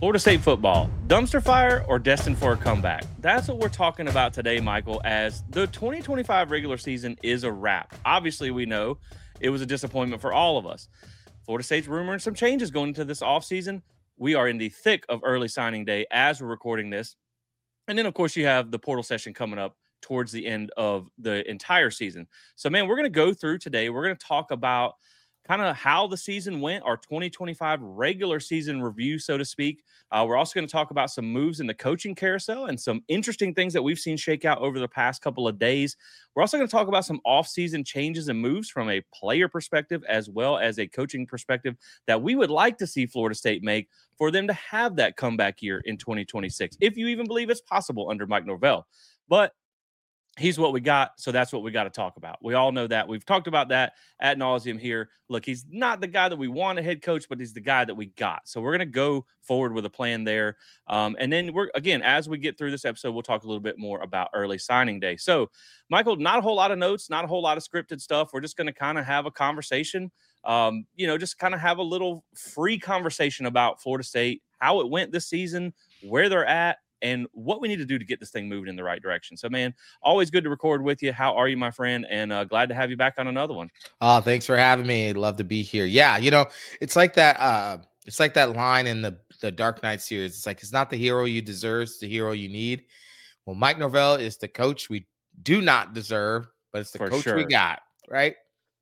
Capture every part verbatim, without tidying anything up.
Florida State football, dumpster fire or destined for a comeback? That's what we're talking about today, Michael, as the twenty twenty-five regular season is a wrap. Obviously, we know it was a disappointment for all of us. Florida State's rumoring some changes going into this offseason. We are in the thick of early signing day as we're recording this. And then, of course, you have the portal session coming up towards the end of the entire season. So, man, we're going to go through today. We're going to talk about kind of how the season went, our twenty twenty-five regular season review, so to speak. Uh, we're also going to talk about some moves in the coaching carousel and some interesting things that we've seen shake out over the past couple of days. We're also going to talk about some off-season changes and moves from a player perspective as well as a coaching perspective that we would like to see Florida State make for them to have that comeback year in twenty twenty-six, if you even believe it's possible under Mike Norvell. But he's what we got, so that's what we got to talk about. We all know that. We've talked about that ad nauseum here. Look, he's not the guy that we want a head coach, but he's the guy that we got. So we're going to go forward with a plan there. Um, and then, we're again, as we get through this episode, we'll talk a little bit more about early signing day. So, Michael, not a whole lot of notes, not a whole lot of scripted stuff. We're just going to kind of have a conversation, um, you know, just kind of have a little free conversation about Florida State, how it went this season, where they're at, and what we need to do to get this thing moving in the right direction. So, man, always good to record with you. How are you, my friend? And uh, glad to have you back on another one. Oh, thanks for having me. I'd love to be here. Yeah, you know, it's like that. Uh, it's like that line in the the Dark Knight series. It's like it's not the hero you deserve, it's the hero you need. Well, Mike Norvell is the coach we do not deserve, but it's the For coach sure. we got, right?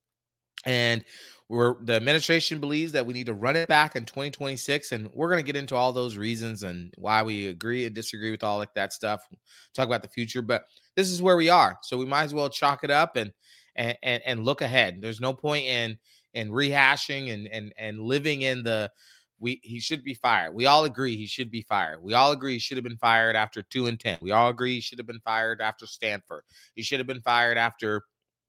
And we're the administration believes that we need to run it back in twenty twenty-six, and we're going to get into all those reasons and why we agree and disagree with all like that stuff. Talk about the future, but this is where we are, so we might as well chalk it up and and and, and look ahead. There's no point in in rehashing and and and living in the we he should be fired. We all agree he should be fired. We all agree he should have been fired after two and ten. We all agree he should have been fired after Stanford. He should have been fired after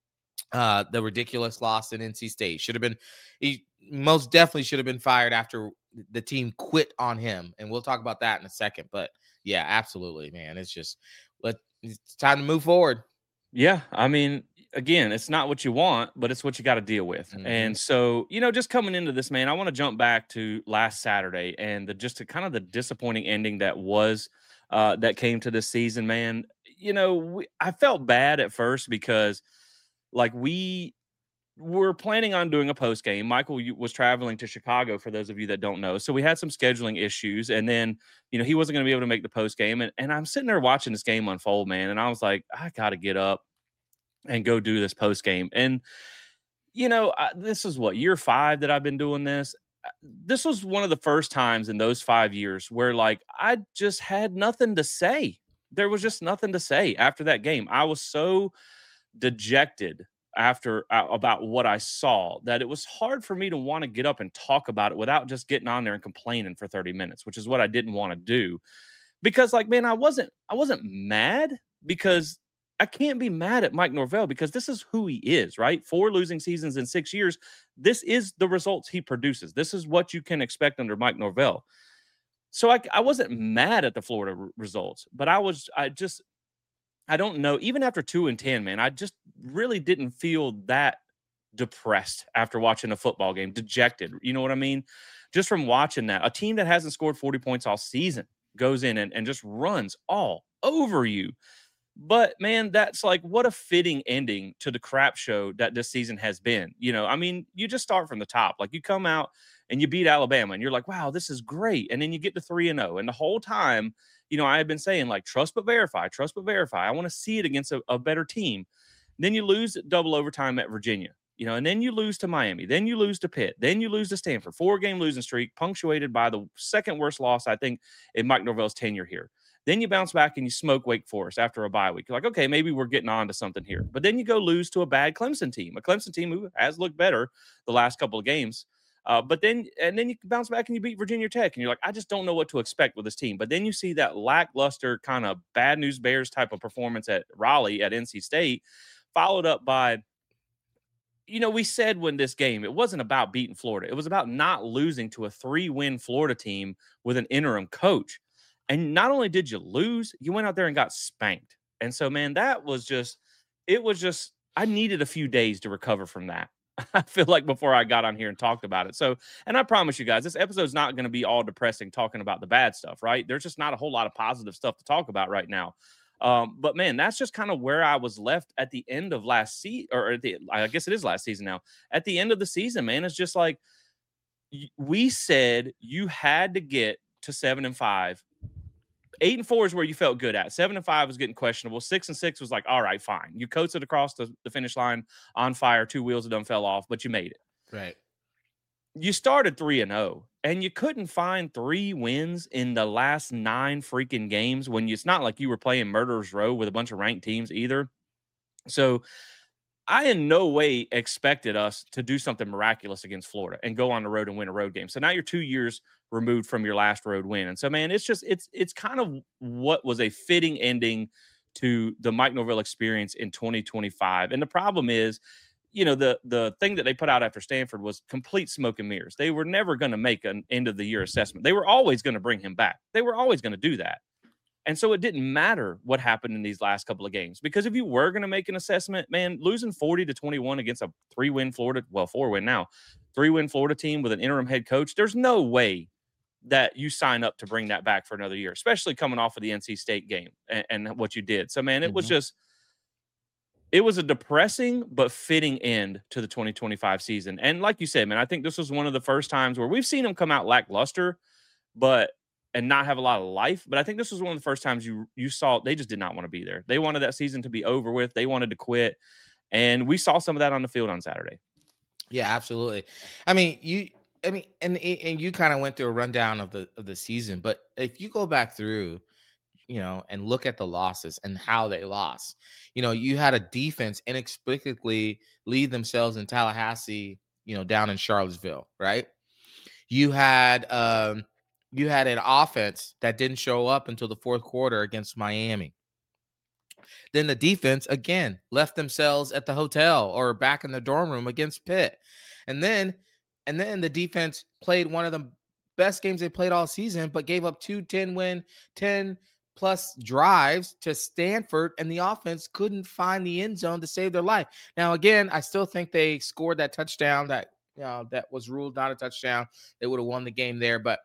uh the ridiculous loss in N C State. Should have been he most definitely should have been fired after the team quit on him, and we'll talk about that in a second. But yeah, absolutely, man. It's just let it's time to move forward. Yeah, I mean, again, it's not what you want, but it's what you got to deal with. Mm-hmm. And so, you know, just coming into this, man, I want to jump back to last Saturday and the just to kind of the disappointing ending that was uh that came to this season, man. You know, we, I felt bad at first because like we were planning on doing a post game. Michael you- was traveling to Chicago for those of you that don't know. So we had some scheduling issues and then, you know, he wasn't going to be able to make the post game and, and I'm sitting there watching this game unfold, man, and I was like, I got to get up and go do this post game. And you know, I, this is what year five that I've been doing this. Uh, This was one of the first times in those five years where like I just had nothing to say. There was just nothing to say after that game. I was so dejected after uh, about what I saw that it was hard for me to want to get up and talk about it without just getting on there and complaining for thirty minutes, which is what I didn't want to do because like man, I wasn't I wasn't mad because I can't be mad at Mike Norvell because this is who he is, right? Four losing seasons in six years. This is the results he produces. This is what you can expect under Mike Norvell. So I, I wasn't mad at the Florida r- results, but I was I just I don't know. Even after two and ten, man, I just really didn't feel that depressed after watching a football game, dejected. You know what I mean? Just from watching that, a team that hasn't scored forty points all season goes in and, and just runs all over you. But man, that's like what a fitting ending to the crap show that this season has been. You know, I mean, you just start from the top. Like you come out and you beat Alabama and you're like, wow, this is great. And then you get to three and oh. And the whole time, you know, I had been saying like trust but verify, trust but verify. I want to see it against a, a better team. Then you lose double overtime at Virginia, you know, and then you lose to Miami, then you lose to Pitt, then you lose to Stanford. Four game losing streak, punctuated by the second worst loss, I think, in Mike Norvell's tenure here. Then you bounce back and you smoke Wake Forest after a bye week. You're like, okay, maybe we're getting on to something here. But then you go lose to a bad Clemson team, a Clemson team who has looked better the last couple of games. Uh, but then, and then you bounce back and you beat Virginia Tech, and you're like, I just don't know what to expect with this team. But then you see that lackluster kind of bad news bears type of performance at Raleigh at N C State, followed up by, you know, we said when this game, it wasn't about beating Florida. It was about not losing to a three-win Florida team with an interim coach. And not only did you lose, you went out there and got spanked. And so, man, that was just, it was just, I needed a few days to recover from that. I feel like before I got on here and talked about it. So, and I promise you guys, this episode's not going to be all depressing talking about the bad stuff, right? There's just not a whole lot of positive stuff to talk about right now. Um, but man, that's just kind of where I was left at the end of last season, or at the, I guess it is last season now. At the end of the season, man, it's just like y- we said you had to get to seven and five. Eight and four is where you felt good at. Seven and five was getting questionable. Six and six was like, all right, fine. You coasted across the, the finish line on fire. Two wheels of them fell off, but you made it. Right. You started three and oh, and you couldn't find three wins in the last nine freaking games when you, it's not like you were playing Murderer's Row with a bunch of ranked teams either. So I in no way expected us to do something miraculous against Florida and go on the road and win a road game. So now you're two years removed from your last road win. And so, man, it's just, it's, it's kind of what was a fitting ending to the Mike Norvell experience in twenty twenty-five. And the problem is, you know, the the thing that they put out after Stanford was complete smoke and mirrors. They were never going to make an end of the year assessment. They were always going to bring him back. They were always going to do that. And so it didn't matter what happened in these last couple of games, because if you were going to make an assessment, man, losing forty to twenty-one against a three-win Florida, well, four-win now, three-win Florida team with an interim head coach, there's no way that you sign up to bring that back for another year, especially coming off of the N C State game and, and what you did. So, man, it mm-hmm. was just, it was a depressing but fitting end to the twenty twenty-five season. And like you said, man, I think this was one of the first times where we've seen them come out lackluster, but and not have a lot of life. But I think this was one of the first times you you saw they just did not want to be there. They wanted that season to be over with. They wanted to quit. And we saw some of that on the field on Saturday. Yeah, absolutely. I mean, you I mean, and and you kind of went through a rundown of the of the season, but if you go back through, you know, and look at the losses and how they lost, you know, you had a defense inexplicably lead themselves in Tallahassee, you know, down in Charlottesville, right? You had um you had an offense that didn't show up until the fourth quarter against Miami. Then the defense again left themselves at the hotel or back in the dorm room against Pitt. And then and then the defense played one of the best games they played all season, but gave up two ten-win, ten plus drives to Stanford, and the offense couldn't find the end zone to save their life. Now, again, I still think they scored that touchdown that you know that was ruled not a touchdown. They would have won the game there, but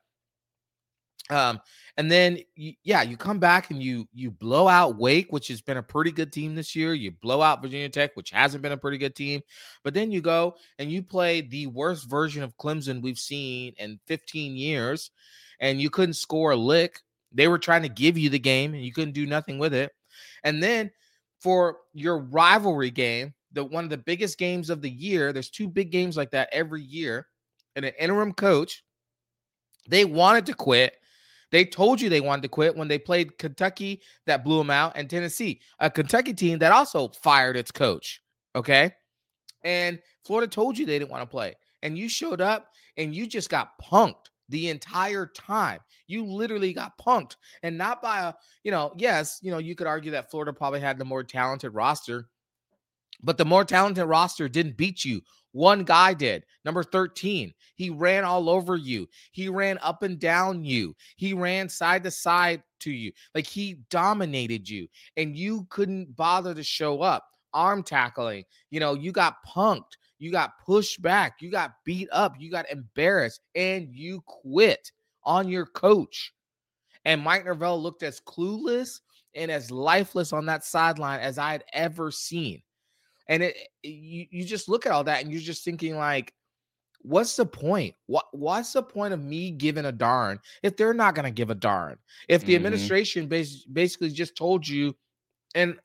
um, and then you, yeah, you come back and you you blow out Wake, which has been a pretty good team this year. You blow out Virginia Tech, which hasn't been a pretty good team. But then you go and you play the worst version of Clemson we've seen in fifteen years, and you couldn't score a lick. They were trying to give you the game, and you couldn't do nothing with it. And then for your rivalry game, the one of the biggest games of the year, there's two big games like that every year, and an interim coach, they wanted to quit. They told you they wanted to quit when they played Kentucky that blew them out, and Tennessee, a Kentucky team that also fired its coach, okay? And Florida told you they didn't want to play, and you showed up, and you just got punked the entire time. You literally got punked, and not by a, you know, yes, you know, you could argue that Florida probably had the more talented roster, but the more talented roster didn't beat you. One guy did, number thirteen. He ran all over you. He ran up and down you. He ran side to side to you. Like, he dominated you, and you couldn't bother to show up. Arm tackling, you know, you got punked. You got pushed back. You got beat up. You got embarrassed, and you quit on your coach. And Mike Norvell looked as clueless and as lifeless on that sideline as I had ever seen. And it, you, you just look at all that and you're just thinking, like, what's the point? What What's the point of me giving a darn if they're not going to give a darn? If the mm-hmm. administration bas- basically just told you, and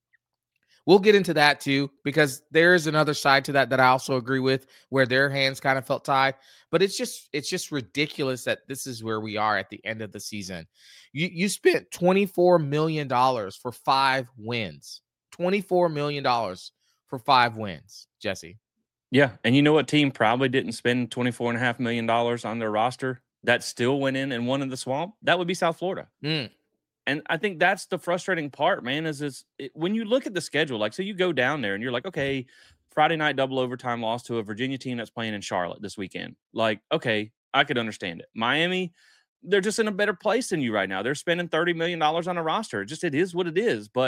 we'll get into that too, because there's another side to that that I also agree with, where their hands kind of felt tied. But it's just it's just ridiculous that this is where we are at the end of the season. You you spent twenty-four million dollars for five wins. twenty-four million dollars for five wins, Jesse. Yeah, and you know what team probably didn't spend twenty-four point five million dollars on their roster that still went in and won in the swamp? That would be South Florida. Mm. And I think that's the frustrating part, man, is, is it, when you look at the schedule, like, so you go down there and you're like, okay, Friday night double overtime loss to a Virginia team that's playing in Charlotte this weekend. Like, okay, I could understand it. Miami, they're just in a better place than you right now. They're spending thirty million dollars on a roster. It just, it is what it is. But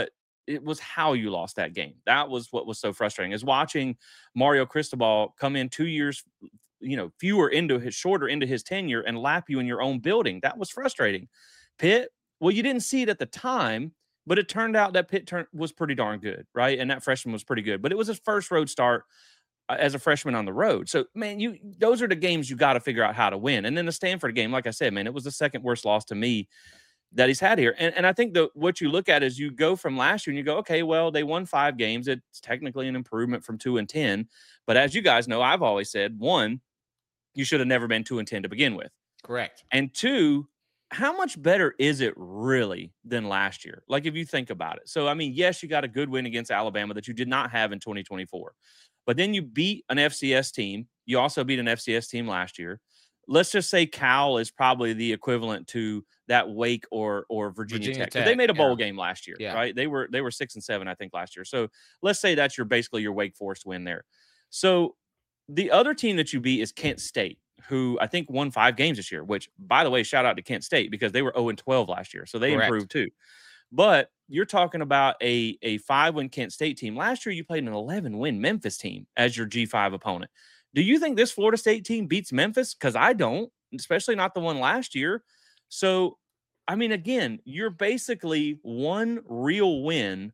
it was how you lost that game. That was what was so frustrating, is watching Mario Cristobal come in two years, you know, fewer into his shorter into his tenure and lap you in your own building. That was frustrating. Pitt, well, you didn't see it at the time, but it turned out that Pitt turn, was pretty darn good, right? And that freshman was pretty good, but it was his first road start uh, as a freshman on the road. So, man, you those are the games you got to figure out how to win. And then the Stanford game, like I said, man, it was the second worst loss to me that he's had here. And, and I think that what you look at is you go from last year and you go, okay, well, they won five games. It's technically an improvement from two and ten. But as you guys know, I've always said, one, you should have never been two and ten to begin with. Correct. And two, how much better is it really than last year? Like, if you think about it. So, I mean, yes, you got a good win against Alabama that you did not have in twenty twenty-four. But then you beat an F C S team. You also beat an F C S team last year. Let's just say Cal is probably the equivalent to that Wake or or Virginia, Virginia Tech. 'Cause Tech, they made a bowl yeah. game last year, Yeah. right? They were they were six and seven, I think, last year. So let's say that's your basically your Wake Forest win there. So the other team that you beat is Kent State, who I think won five games this year, which, by the way, shout out to Kent State because they were oh and twelve last year. So they Correct. improved too. But you're talking about a, a five-win Kent State team. Last year, you played an eleven-win Memphis team as your G five opponent. Do you think this Florida State team beats Memphis? Because I don't, especially not the one last year. So, I mean, again, you're basically one real win,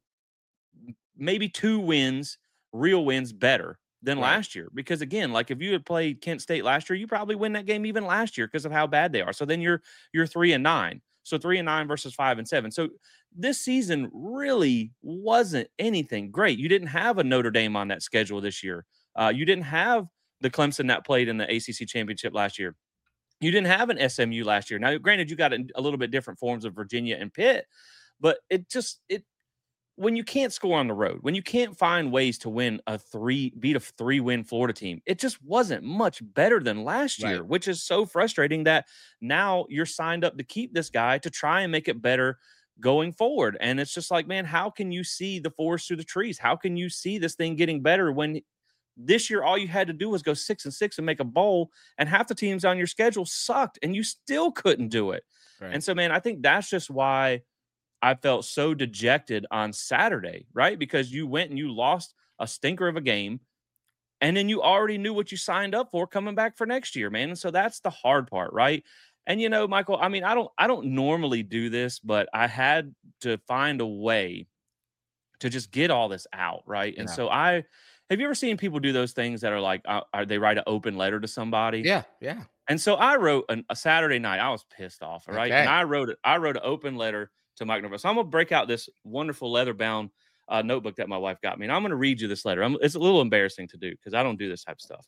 maybe two wins, real wins better than Right. last year. Because, again, like if you had played Kent State last year, you probably win that game even last year because of how bad they are. So then you're you're three and nine. So three and nine versus five and seven. So this season really wasn't anything great. You didn't have a Notre Dame on that schedule this year. Uh, you didn't have the Clemson that played in the A C C championship last year. You didn't have an S M U last year. Now, granted, you got a, a little bit different forms of Virginia and Pitt, but it just it when you can't score on the road, when you can't find ways to win a three beat a three win Florida team, it just wasn't much better than last year, Right. which is so frustrating that now you're signed up to keep this guy to try and make it better going forward. And it's just like, man, how can you see the forest through the trees? How can you see this thing getting better when this year all you had to do was go six and six and make a bowl, and half the teams on your schedule sucked and you still couldn't do it? Right. And so, man, I think that's just why I felt so dejected on Saturday, right? Because you went and you lost a stinker of a game, and then you already knew what you signed up for coming back for next year, man. And so that's the hard part, right? And you know, Michael, I mean, I don't I don't normally do this, but I had to find a way to just get all this out, right? And Yeah. so I have you ever seen people do those things that are like, uh, are they write an open letter to somebody? Yeah. Yeah. And so I wrote an, a Saturday night. I was pissed off, all right? Okay. And I wrote it. I wrote an open letter to Mike Norvell. So I'm gonna break out this wonderful leather bound uh, notebook that my wife got me, and I'm gonna read you this letter. I'm, it's a little embarrassing to do because I don't do this type of stuff.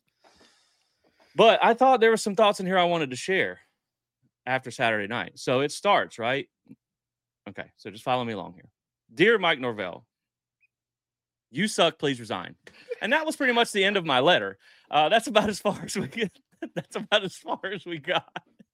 But I thought there were some thoughts in here I wanted to share after Saturday night. So it starts right. Okay, so just follow me along here. Dear Mike Norvell, you suck. Please resign. And that was pretty much the end of my letter. Uh, that's about as far as we get. That's about as far as we got.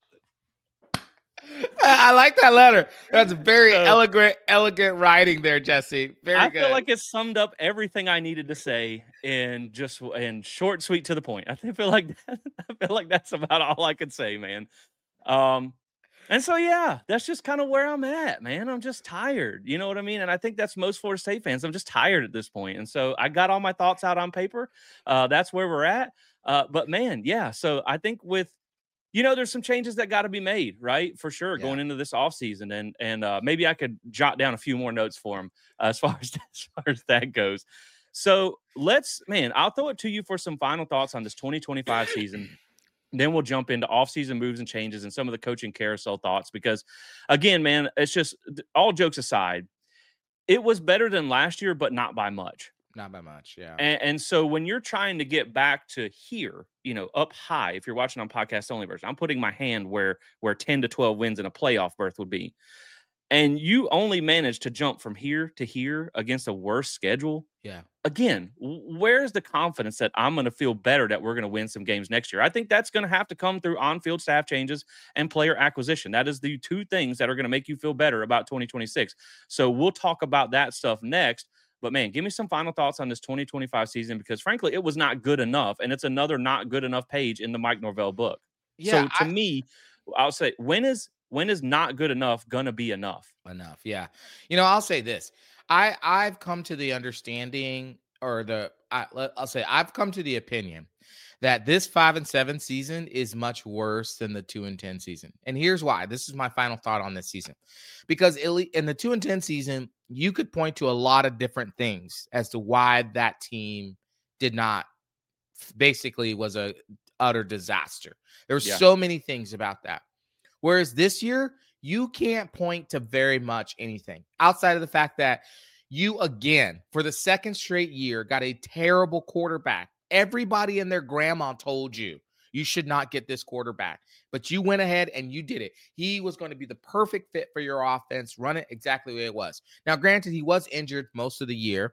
I like that letter. That's very So- elegant, elegant writing there, Jesse. Very I good. feel like it summed up everything I needed to say in just in short, sweet, to the point. I feel like I feel like that's about all I could say, man. Um, and so yeah, that's just kind of where I'm at, man. I'm just tired. You know what I mean? And I think that's most Florida State fans. I'm just tired at this point. And so I got all my thoughts out on paper. Uh, that's where we're at. Uh, but man, yeah. So I think with you know, there's some changes that got to be made, right? For sure, Yeah. going into this offseason. And and uh, maybe I could jot down a few more notes for him uh, as far as as far as that goes. So let's, man, I'll throw it to you for some final thoughts on this twenty twenty-five season. Then we'll jump into offseason moves and changes and some of the coaching carousel thoughts. Because again, man, it's just all jokes aside, it was better than last year, but not by much. Not by much. Yeah. And, and so when you're trying to get back to here, you know, up high, if you're watching on podcast only version, I'm putting my hand where where ten to twelve wins in a playoff berth would be. And you only managed to jump from here to here against a worse schedule. Yeah. Again, w- where's the confidence that I'm going to feel better that we're going to win some games next year? I think that's going to have to come through on-field staff changes and player acquisition. That is the two things that are going to make you feel better about twenty twenty-six. So we'll talk about that stuff next. But, man, give me some final thoughts on this twenty twenty-five season because, frankly, it was not good enough, and it's another not good enough page in the Mike Norvell book. Yeah. so, to I- me, I'll say, when is when is not good enough going to be enough? Enough. Yeah. You know, I'll say this. I I've come to the understanding or the I, let- I'll say I've come to the opinion that this five and seven season is much worse than the two and ten season. And here's why. This is my final thought on this season. Because illy- in the two and ten season, you could point to a lot of different things as to why that team did not basically was a utter disaster. There were Yeah. so many things about that. Whereas this year, you can't point to very much anything outside of the fact that you, again, for the second straight year, got a terrible quarterback. Everybody and their grandma told you you should not get this quarterback, but you went ahead and you did it. He was going to be the perfect fit for your offense, run it exactly the way it was. Now, granted, he was injured most of the year,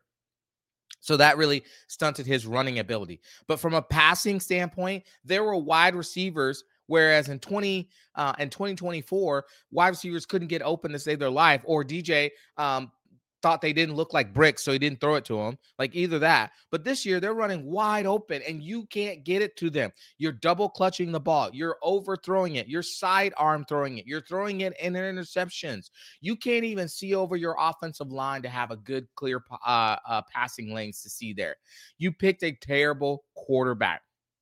so that really stunted his running ability. But from a passing standpoint, there were wide receivers, whereas in twenty uh, in twenty twenty-four, wide receivers couldn't get open to save their life, or D J um, thought they didn't look like bricks, so he didn't throw it to them. Like either that. But this year, they're running wide open, and you can't get it to them. You're double clutching the ball. You're overthrowing it. You're sidearm throwing it. You're throwing it in interceptions. You can't even see over your offensive line to have a good, clear uh, uh, passing lanes to see there. You picked a terrible quarterback.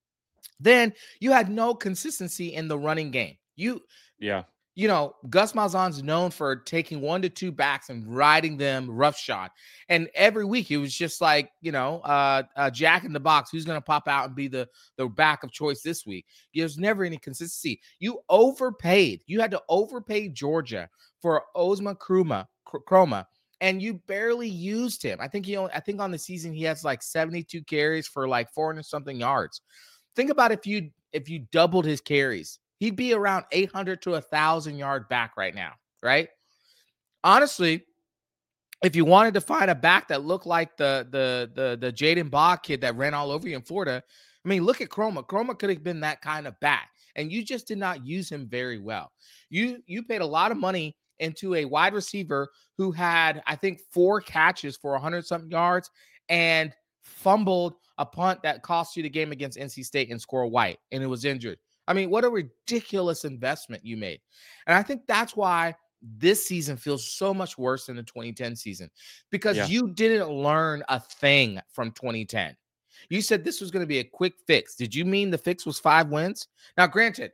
Then you had no consistency in the running game. You, Yeah. you know, Gus Malzahn's known for taking one to two backs and riding them roughshod. And every week it was just like, you know, uh, uh Jack in the box. Who's going to pop out and be the, the back of choice this week? There's never any consistency. You overpaid. You had to overpay Georgia for Ozma Kruma, Chroma, and you barely used him. I think he only, I think on the season he has like seventy-two carries for like four hundred something yards. Think about if you if you doubled his carries, he'd be around eight hundred to a thousand yard back right now, right? Honestly, if you wanted to find a back that looked like the the the the Jaden Bach kid that ran all over you in Florida, I mean, look at Chroma. Chroma could have been that kind of back, and you just did not use him very well. You you paid a lot of money into a wide receiver who had, I think, four catches for one hundred something yards and fumbled a punt that cost you the game against N C State and Squirrel White, and it was injured. I mean, what a ridiculous investment you made. And I think that's why this season feels so much worse than the twenty ten season, because Yeah. you didn't learn a thing from twenty ten. You said this was going to be a quick fix. Did you mean the fix was five wins? Now, granted,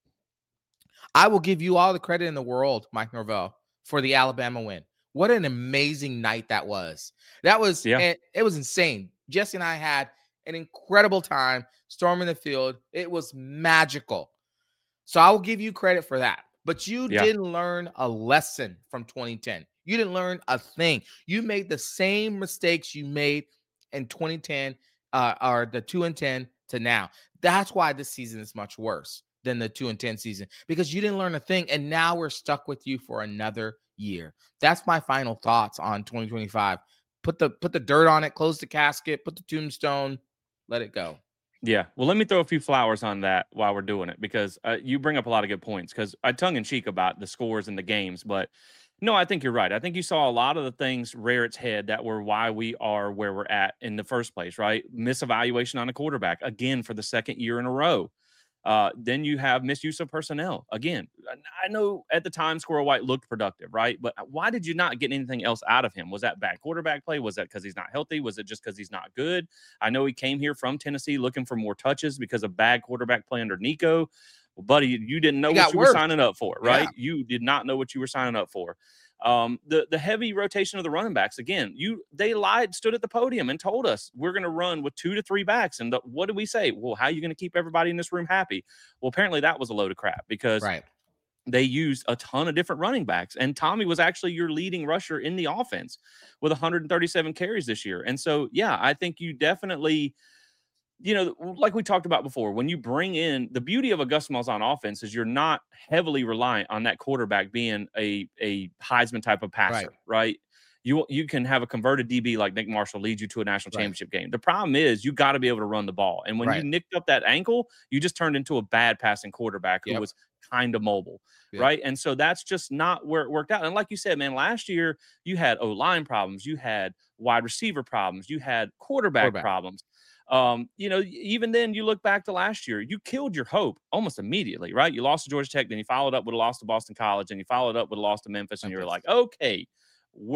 I will give you all the credit in the world, Mike Norvell, for the Alabama win. What an amazing night that was. That was, Yeah. it, it was insane. Jesse and I had an incredible time storming the field. It was magical. So I will give you credit for that. But you Yeah. didn't learn a lesson from twenty ten. You didn't learn a thing. You made the same mistakes you made in twenty ten uh, or the two and ten to now. That's why this season is much worse than the two and ten season, because you didn't learn a thing. And now we're stuck with you for another year. That's my final thoughts on twenty twenty-five. Put the put the dirt on it, close the casket, put the tombstone, let it go. Yeah. Well, let me throw a few flowers on that while we're doing it, because uh, you bring up a lot of good points. Because I tongue in cheek about the scores and the games, but no, I think you're right. I think you saw a lot of the things rear its head that were why we are where we're at in the first place, right? Misevaluation on a quarterback again for the second year in a row. Uh, then you have misuse of personnel. Again, I know at the time Squirrel White looked productive, right? But why did you not get anything else out of him? Was that bad quarterback play? Was that because he's not healthy? Was it just because he's not good? I know he came here from Tennessee looking for more touches because of bad quarterback play under Nico. Well, buddy, you didn't know It what got you were worse. signing up for, right? Yeah. You did not know what you were signing up for. Um, the the heavy rotation of the running backs again. You they lied, stood at the podium and told us we're going to run with two to three backs. And the, what did we say? Well, how are you going to keep everybody in this room happy? Well, apparently that was a load of crap, because Right. they used a ton of different running backs, and Tommy was actually your leading rusher in the offense with one hundred thirty-seven carries this year. And so, yeah, I think you definitely, you know, like we talked about before, when you bring in the beauty of a Gus Malzahn offense is you're not heavily reliant on that quarterback being a a Heisman type of passer, Right. right? You you can have a converted D B like Nick Marshall lead you to a national Right. championship game. The problem is you got to be able to run the ball, and when you Right. nicked up that ankle, you just turned into a bad passing quarterback who Yep. was kind of mobile, Yep. right? And so that's just not where it worked out. And like you said, man, last year you had O line problems, you had wide receiver problems, you had quarterback, Quarterback. problems. Um, you know, even then you look back to last year, you killed your hope almost immediately, right? You lost to Georgia Tech, then you followed up with a loss to Boston College, and you followed up with a loss to Memphis, and you were Memphis. like, okay, we're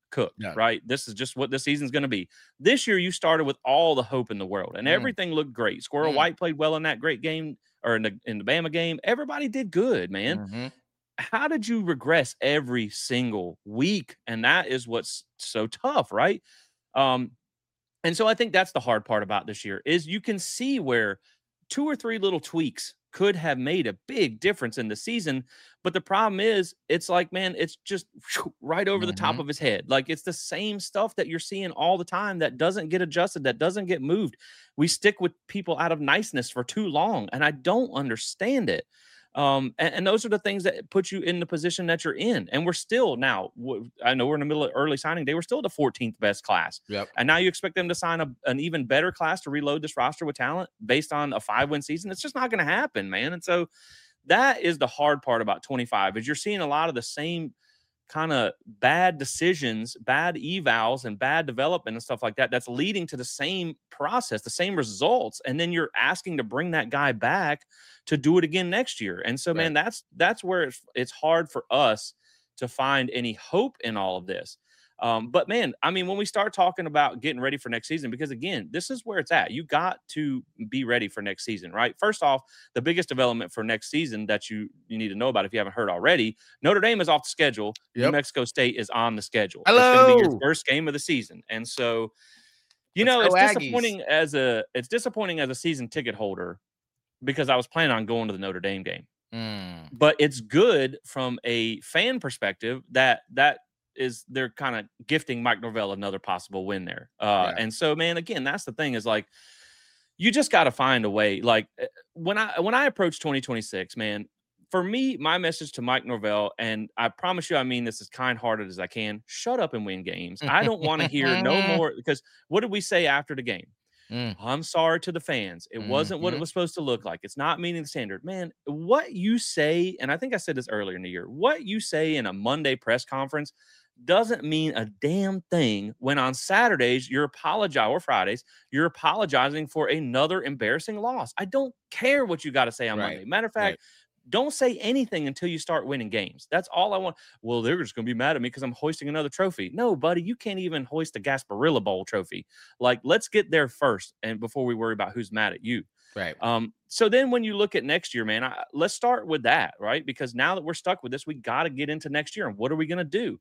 cooked, No. right? This is just what the season's going to be. This year, you started with all the hope in the world, and Mm. everything looked great. Squirrel Mm. White played well in that great game, or in the in the Bama game. Everybody did good, man. Mm-hmm. How did you regress every single week? And that is what's so tough, right? Um, and so I think that's the hard part about this year is you can see where two or three little tweaks could have made a big difference in the season. But the problem is, it's like, man, it's just right over the top Mm-hmm. of his head. Like it's the same stuff that you're seeing all the time that doesn't get adjusted, that doesn't get moved. We stick with people out of niceness for too long, and I don't understand it. Um, and, and those are the things that put you in the position that you're in. And we're still now, w- I know we're in the middle of early signing day. We're still the fourteenth best class. Yep. And now you expect them to sign a, an even better class to reload this roster with talent based on a five win season. It's just not going to happen, man. And so that is the hard part about twenty-five is you're seeing a lot of the same kind of bad decisions, bad evals, and bad development and stuff like that. That's leading to the same process, the same results. And then you're asking to bring that guy back to do it again next year. And so, man, Right. that's that's where it's it's hard for us to find any hope in all of this. Um, but man, I mean, when we start talking about getting ready for next season, because again, this is where it's at. You got to be ready for next season, right? First off, the biggest development for next season that you you need to know about if you haven't heard already, Notre Dame is off the schedule. New Yep. Mexico State is on the schedule. Hello. It's going to be your first game of the season, and so you Let's know go it's Aggies. disappointing as a it's disappointing as a season ticket holder because I was planning on going to the Notre Dame game. Mm. But it's good from a fan perspective that that is they're kind of gifting Mike Norvell another possible win there. Uh, Yeah. And so, man, again, that's the thing is like you just got to find a way. Like eh, when I when I approach twenty twenty-six, man, for me, my message to Mike Norvell, and I promise you, I mean this as kind-hearted as I can. Shut up and win games. I don't want to hear no more because what did we say after the game? Mm. I'm sorry to the fans. It wasn't what it Mhm. was supposed to look like. It's not meeting the standard. Man, what you say, and I think I said this earlier in the year, what you say in a Monday press conference doesn't mean a damn thing when on Saturdays you're apologizing or Fridays, you're apologizing for another embarrassing loss. I don't care what you got to say on Right. Monday. Matter of Right. fact, don't say anything until you start winning games. That's all I want. Well, they're just going to be mad at me because I'm hoisting another trophy. No, buddy, you can't even hoist a Gasparilla Bowl trophy. Like, let's get there first, and before we worry about who's mad at you. Right. Um, so then when you look at next year, man, I, let's start with that, right? Because now that we're stuck with this, we got to get into next year, and what are we going to do?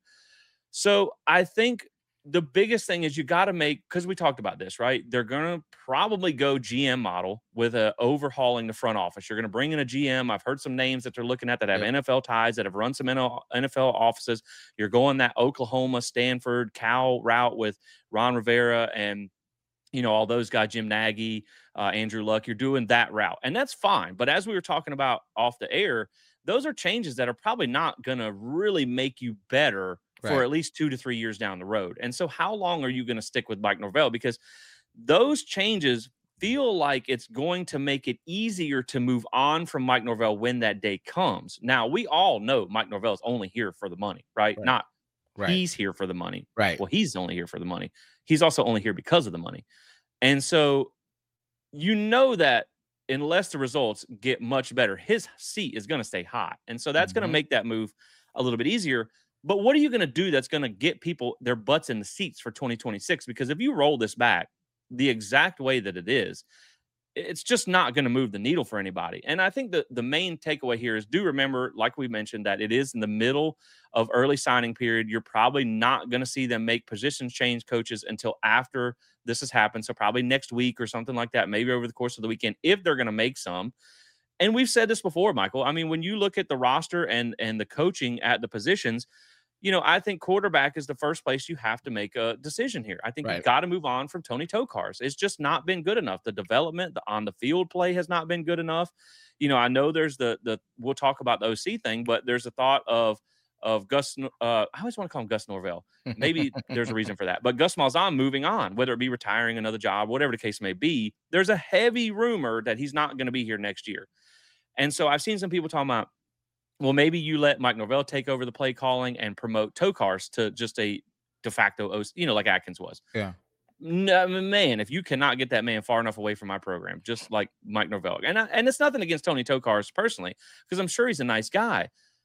So I think the biggest thing is you got to make, because we talked about this, right? They're going to probably go G M model with a overhauling the front office. You're going to bring in a G M. I've heard some names that they're looking at that have Yep. N F L ties, that have run some N F L offices. You're going that Oklahoma, Stanford, Cal route with Ron Rivera and, you know, all those guys, Jim Nagy, uh, Andrew Luck. You're doing that route, and that's fine. But as we were talking about off the air, those are changes that are probably not going to really make you better for Right. at least two to three years down the road. And so how long are you going to stick with Mike Norvell? Because those changes feel like it's going to make it easier to move on from Mike Norvell when that day comes. Now, we all know Mike Norvell is only here for the money, right? Right. Not Right. he's here for the money. Right. Well, he's only here for the money. He's also only here because of the money. And so you know that unless the results get much better, his seat is going to stay hot. And so that's going Mhm. to make that move a little bit easier. But what are you going to do that's going to get people their butts in the seats for twenty twenty-six? Because if you roll this back the exact way that it is, it's just not going to move the needle for anybody. And I think the, the main takeaway here is do remember, like we mentioned, that it is in the middle of early signing period. You're probably not going to see them make position change coaches until after this has happened. So probably next week or something like that, maybe over the course of the weekend, if they're going to make some. And we've said this before, Michael. I mean, when you look at the roster and and the coaching at the positions, you know, I think quarterback is the first place you have to make a decision here. I think Right. you've got to move on from Tony Tokars. It's just not been good enough. The development, the on the field play has not been good enough. You know, I know there's the the we'll talk about the O C thing, but there's a thought of of Gus. Uh, I always want to call him Gus Norvell. Maybe there's a reason for that. But Gus Malzahn moving on, whether it be retiring another job, whatever the case may be, there's a heavy rumor that he's not going to be here next year. And so I've seen some people talking about, well, maybe you let Mike Norvell take over the play calling and promote Tokars to just a de facto O C, you know, like Atkins was. Yeah. No, man, if you cannot get that man far enough away from my program, just like Mike Norvell, and I, and it's nothing against Tony Tokars personally, because I'm sure he's a nice guy.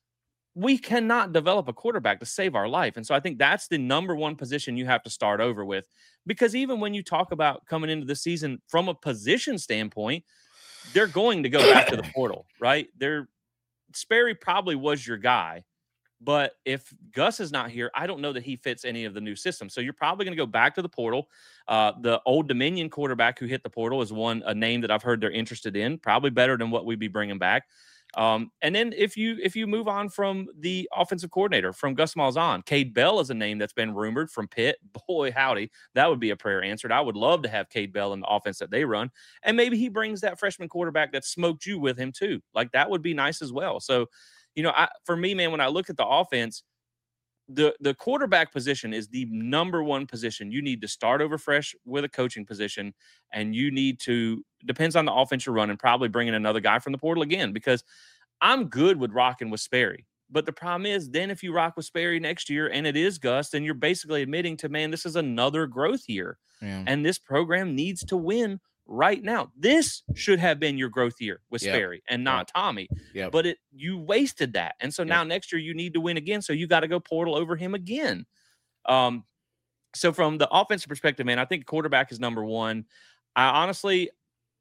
we cannot develop a quarterback to save our life. And so I think that's the number one position you have to start over with. Because even when you talk about coming into the season from a position standpoint, they're going to go back to the portal, right? They're Sperry probably was your guy. But if Gus is not here, I don't know that he fits any of the new systems. So you're probably going to go back to the portal. Uh, the Old Dominion quarterback who hit the portal is one a name that I've heard they're interested in. Probably better than what we'd be bringing back. Um, and then if you if you move on from the offensive coordinator from Gus Malzahn, Cade Bell is a name that's been rumored from Pitt. Boy, howdy, that would be a prayer answered. I would love to have Cade Bell in the offense that they run, and maybe he brings that freshman quarterback that smoked you with him too. Like that would be nice as well. So. You know, I, for me, man, when I look at the offense, the the quarterback position is the number one position. You need to start over fresh with a coaching position, and you need to, depends on the offense you're running, probably bring in another guy from the portal again, because I'm good with rocking with Sperry. But the problem is, then if you rock with Sperry next year and it is Gus, then you're basically admitting to, man, this is another growth year. Yeah. And this program needs to win right now. This should have been your growth year with Yep. Sperry and not Yep. Tommy. Yep. But it you wasted that. And so Yep. now next year you need to win again. So you got to go portal over him again. Um, so from the offensive perspective, man, I think quarterback is number one. I honestly,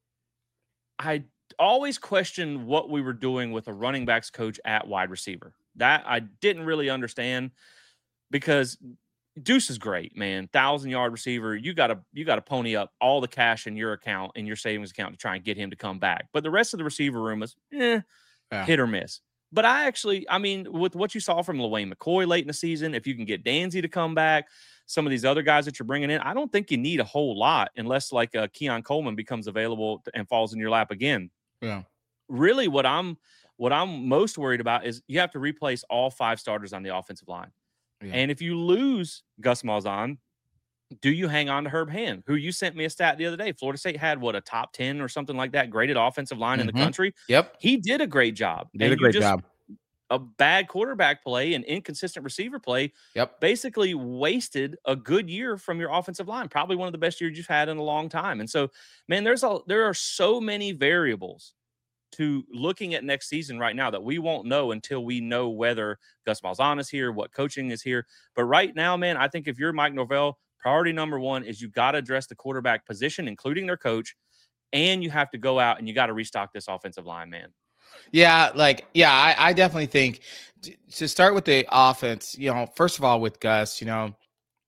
I always questioned what we were doing with a running backs coach at wide receiver. That I didn't really understand, because Deuce is great, man. Thousand yard receiver. You gotta you gotta pony up all the cash in your account, in your savings account, to try and get him to come back. But the rest of the receiver room is eh, Yeah. hit or miss. But I actually, I mean, with what you saw from LaWayne McCoy late in the season, if you can get Danzy to come back, some of these other guys that you're bringing in, I don't think you need a whole lot unless like uh, Keon Coleman becomes available and falls in your lap again. Yeah. Really, what I'm what I'm most worried about is you have to replace all five starters on the offensive line. Yeah. And if you lose Gus Malzahn, do you hang on to Herb Hand, who you sent me a stat the other day? Florida State had, what, a top ten or something like that graded offensive line in the Mhm. country. Yep. He did a great job. Did And a you great just- job. A bad quarterback play and inconsistent receiver play Yep. basically wasted a good year from your offensive line, probably one of the best years you've had in a long time. And so, man, there's a there are so many variables to looking at next season right now that we won't know until we know whether Gus Malzahn is here, what coaching is here. But right now, man, I think if you're Mike Norvell, priority number one is you got to address the quarterback position, including their coach, and you have to go out and you got to restock this offensive line, man. Yeah, like, yeah, I, I definitely think t- to start with the offense, you know, first of all, with Gus, you know,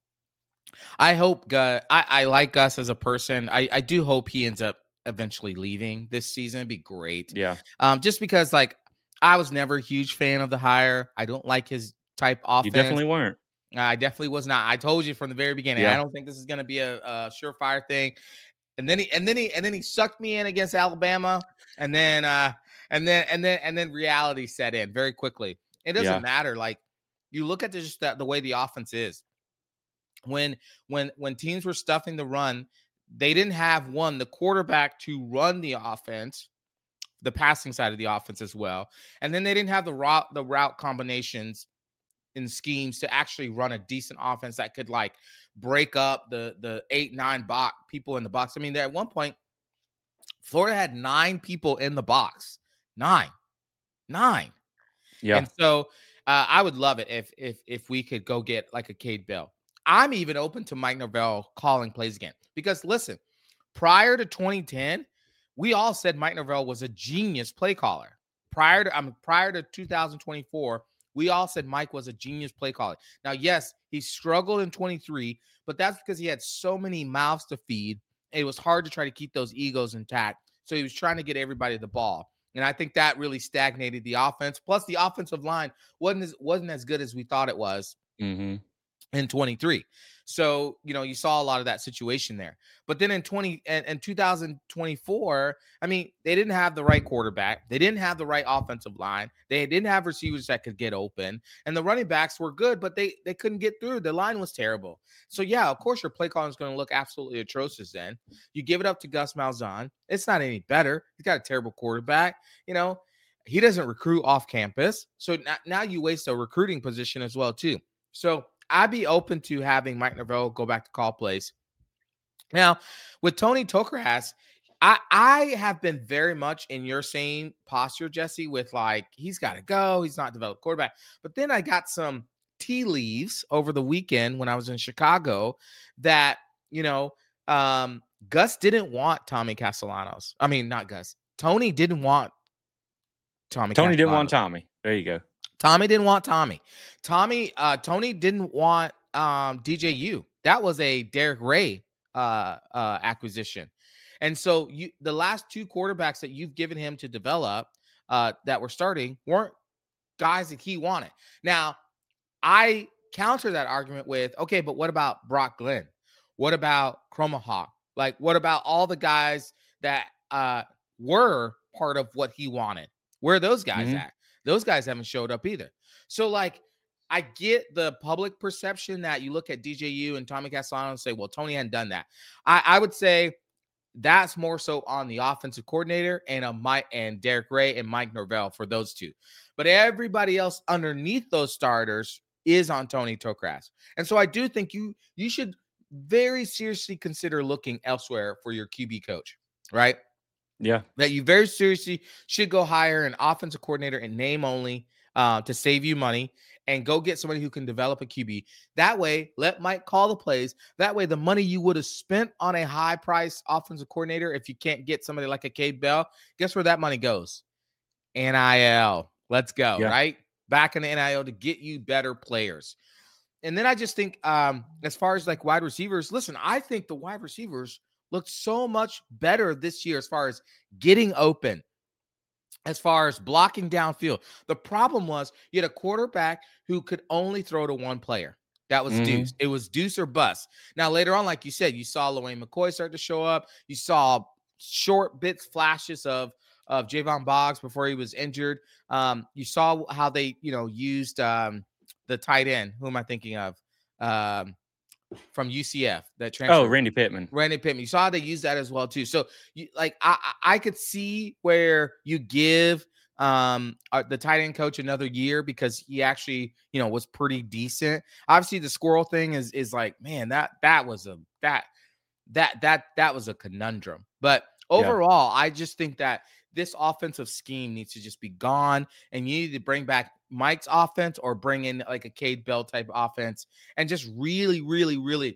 I hope Gus, I, I like Gus as a person. I, I do hope he ends up eventually leaving this season. It'd be great. Yeah. Um, just because, like, I was never a huge fan of the hire. I don't like his type offense. You definitely weren't. I definitely was not. I told you from the very beginning. Yeah. I don't think this is going to be a, a surefire thing. And then he and then he and then he sucked me in against Alabama, and then uh and then and then and then reality set in very quickly. It doesn't Yeah. matter. Like, you look at the, just that the way the offense is. When when when teams were stuffing the run, they didn't have one the quarterback to run the offense, the passing side of the offense as well, and then they didn't have the route the route combinations in schemes to actually run a decent offense that could, like, break up the the eight nine box people in the box. I mean, at one point, Florida had nine people in the box, nine, nine. Yeah. And so uh, I would love it if if if we could go get like a Cade Bell. I'm even open to Mike Norvell calling plays again, because listen, prior to twenty ten, we all said Mike Norvell was a genius play caller. Prior to I mean, prior to two thousand twenty-four, we all said Mike was a genius play caller. Now, yes, he struggled in twenty-three, but that's because he had so many mouths to feed. It was hard to try to keep those egos intact. So he was trying to get everybody the ball. And I think that really stagnated the offense. Plus, the offensive line wasn't as, wasn't as good as we thought it was Mm-hmm. in twenty-three. So, you know, you saw a lot of that situation there. But then in twenty and, and two thousand twenty-four, I mean, they didn't have the right quarterback. They didn't have the right offensive line. They didn't have receivers that could get open. And the running backs were good, but they they couldn't get through. The line was terrible. So, yeah, of course, your play calling is going to look absolutely atrocious then. You give it up to Gus Malzahn. It's not any better. He's got a terrible quarterback. You know, he doesn't recruit off campus. So now, now you waste a recruiting position as well, too. So I'd be open to having Mike Norvell go back to call plays. Now, with Tony Tokras, I I have been very much in your same posture, Jesse, with like he's got to go. He's not developed quarterback. But then I got some tea leaves over the weekend when I was in Chicago that you know um, Gus didn't want Tommy Castellanos. I mean, not Gus. Tony didn't want Tommy. Tony didn't want Castellanos. Tommy. There you go. Tommy didn't want Tommy. Tommy. Uh, Tony didn't want um, D J U. That was a Derek Ray uh, uh, acquisition. And so you the last two quarterbacks that you've given him to develop uh, that were starting weren't guys that he wanted. Now, I counter that argument with, okay, but what about Brock Glenn? What about Cromahawk? Like, what about all the guys that uh, were part of what he wanted? Where are those guys Mhm. at? Those guys haven't showed up either. So, like, I get the public perception that you look at D J U and Tommy Castellanos and say, well, Tony hadn't done that. I, I would say that's more so on the offensive coordinator and a Mike and Derek Ray and Mike Norvell for those two. But everybody else underneath those starters is on Tony Tokras. And so I do think you you should very seriously consider looking elsewhere for your Q B coach, right? Yeah. That you very seriously should go hire an offensive coordinator in name only uh, to save you money and go get somebody who can develop a Q B. That way, let Mike call the plays. That way, the money you would have spent on a high-priced offensive coordinator, if you can't get somebody like a Cade Bell, guess where that money goes? N I L. Let's go, Yeah. right? Back in the N I L to get you better players. And then I just think um, as far as like wide receivers, listen, I think the wide receivers looked so much better this year as far as getting open, as far as blocking downfield. The problem was you had a quarterback who could only throw to one player. That was Mhm. Deuce. It was Deuce or bust. Now, later on, like you said, you saw LaWayne McCoy start to show up. You saw short bits, flashes of of Javon Boggs before he was injured. Um, you saw how they, you know, used um, the tight end. Who am I thinking of? Um, from U C F that transferred. Oh, Randy Pittman. Randy Pittman. You saw how they use that as well too. So, you like, I I I could see where you give um uh, the tight end coach another year because he actually, you know, was pretty decent. Obviously, the squirrel thing is is like, man, that that was a that that that that was a conundrum. But overall, I just think that this offensive scheme needs to just be gone, and you need to bring back Mike's offense or bring in like a Cade Bell type offense and just really, really, really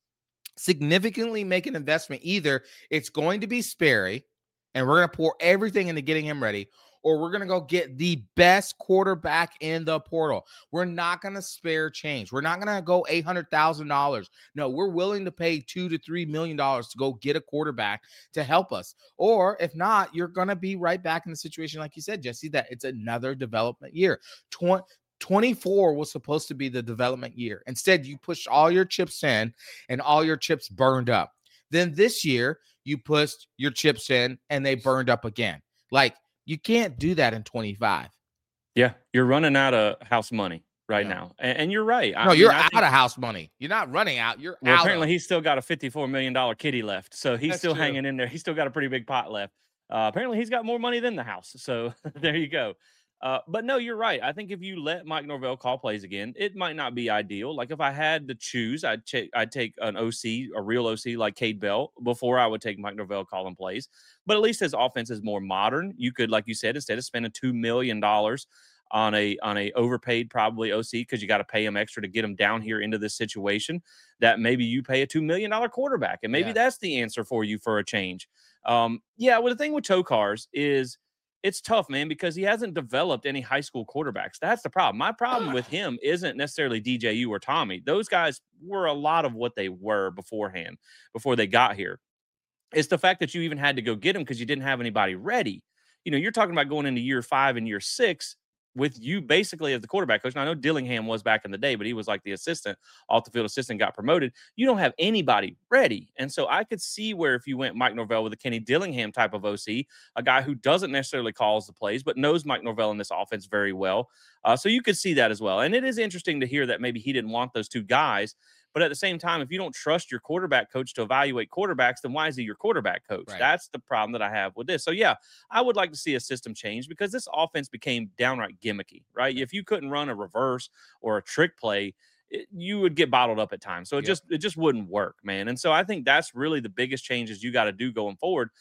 significantly make an investment. Either it's going to be Sperry, and we're going to pour everything into getting him ready, or we're going to go get the best quarterback in the portal. We're not going to spare change. We're not going to go eight hundred thousand dollars. No, we're willing to pay two to three million dollars to go get a quarterback to help us. Or if not, you're going to be right back in the situation, like you said, Jesse, that it's another development year. twenty twenty-four was supposed to be the development year. Instead, you pushed all your chips in and all your chips burned up. Then this year, you pushed your chips in and they burned up again. Like, you can't do that in twenty-five. Yeah, you're running out of house money right No. now, and, and you're right. I No, mean, you're I out think- of house money. You're not running out. You're Well, out. apparently of- he's still got a fifty-four million dollars kitty left, so he's That's still true. hanging in there. He's still got a pretty big pot left. Uh, apparently, he's got more money than the house. So there you go. Uh, but no, you're right. I think if you let Mike Norvell call plays again, it might not be ideal. Like if I had to choose, I'd, ch- I'd take an O C, a real O C like Cade Bell, before I would take Mike Norvell calling plays. But at least his offense is more modern. You could, like you said, instead of spending two million dollars on a on a overpaid probably O C because you got to pay him extra to get him down here into this situation, that maybe you pay a two million dollars quarterback, and maybe Yeah. that's the answer for you for a change. Um, yeah, well, the thing with Tokars is it's tough, man, because he hasn't developed any high school quarterbacks. That's the problem. My problem with him isn't necessarily D J U or Tommy. Those guys were a lot of what they were beforehand, before they got here. It's the fact that you even had to go get them because you didn't have anybody ready. You know, you're talking about going into year five and year six with you basically as the quarterback coach. Now, I know Dillingham was back in the day, but he was like the assistant, off the field assistant, got promoted. You don't have anybody ready. And so I could see where if you went Mike Norvell with a Kenny Dillingham type of O C, a guy who doesn't necessarily calls the plays, but knows Mike Norvell in this offense very well. Uh, so you could see that as well. And it is interesting to hear that maybe he didn't want those two guys. But at the same time, if you don't trust your quarterback coach to evaluate quarterbacks, then why is he your quarterback coach? Right. That's the problem that I have with this. So, yeah, I would like to see a system change because this offense became downright gimmicky, right? If you couldn't run a reverse or a trick play, it, you would get bottled up at times. So it Yep. just it just wouldn't work, man. And so I think that's really the biggest changes you got to do going forward.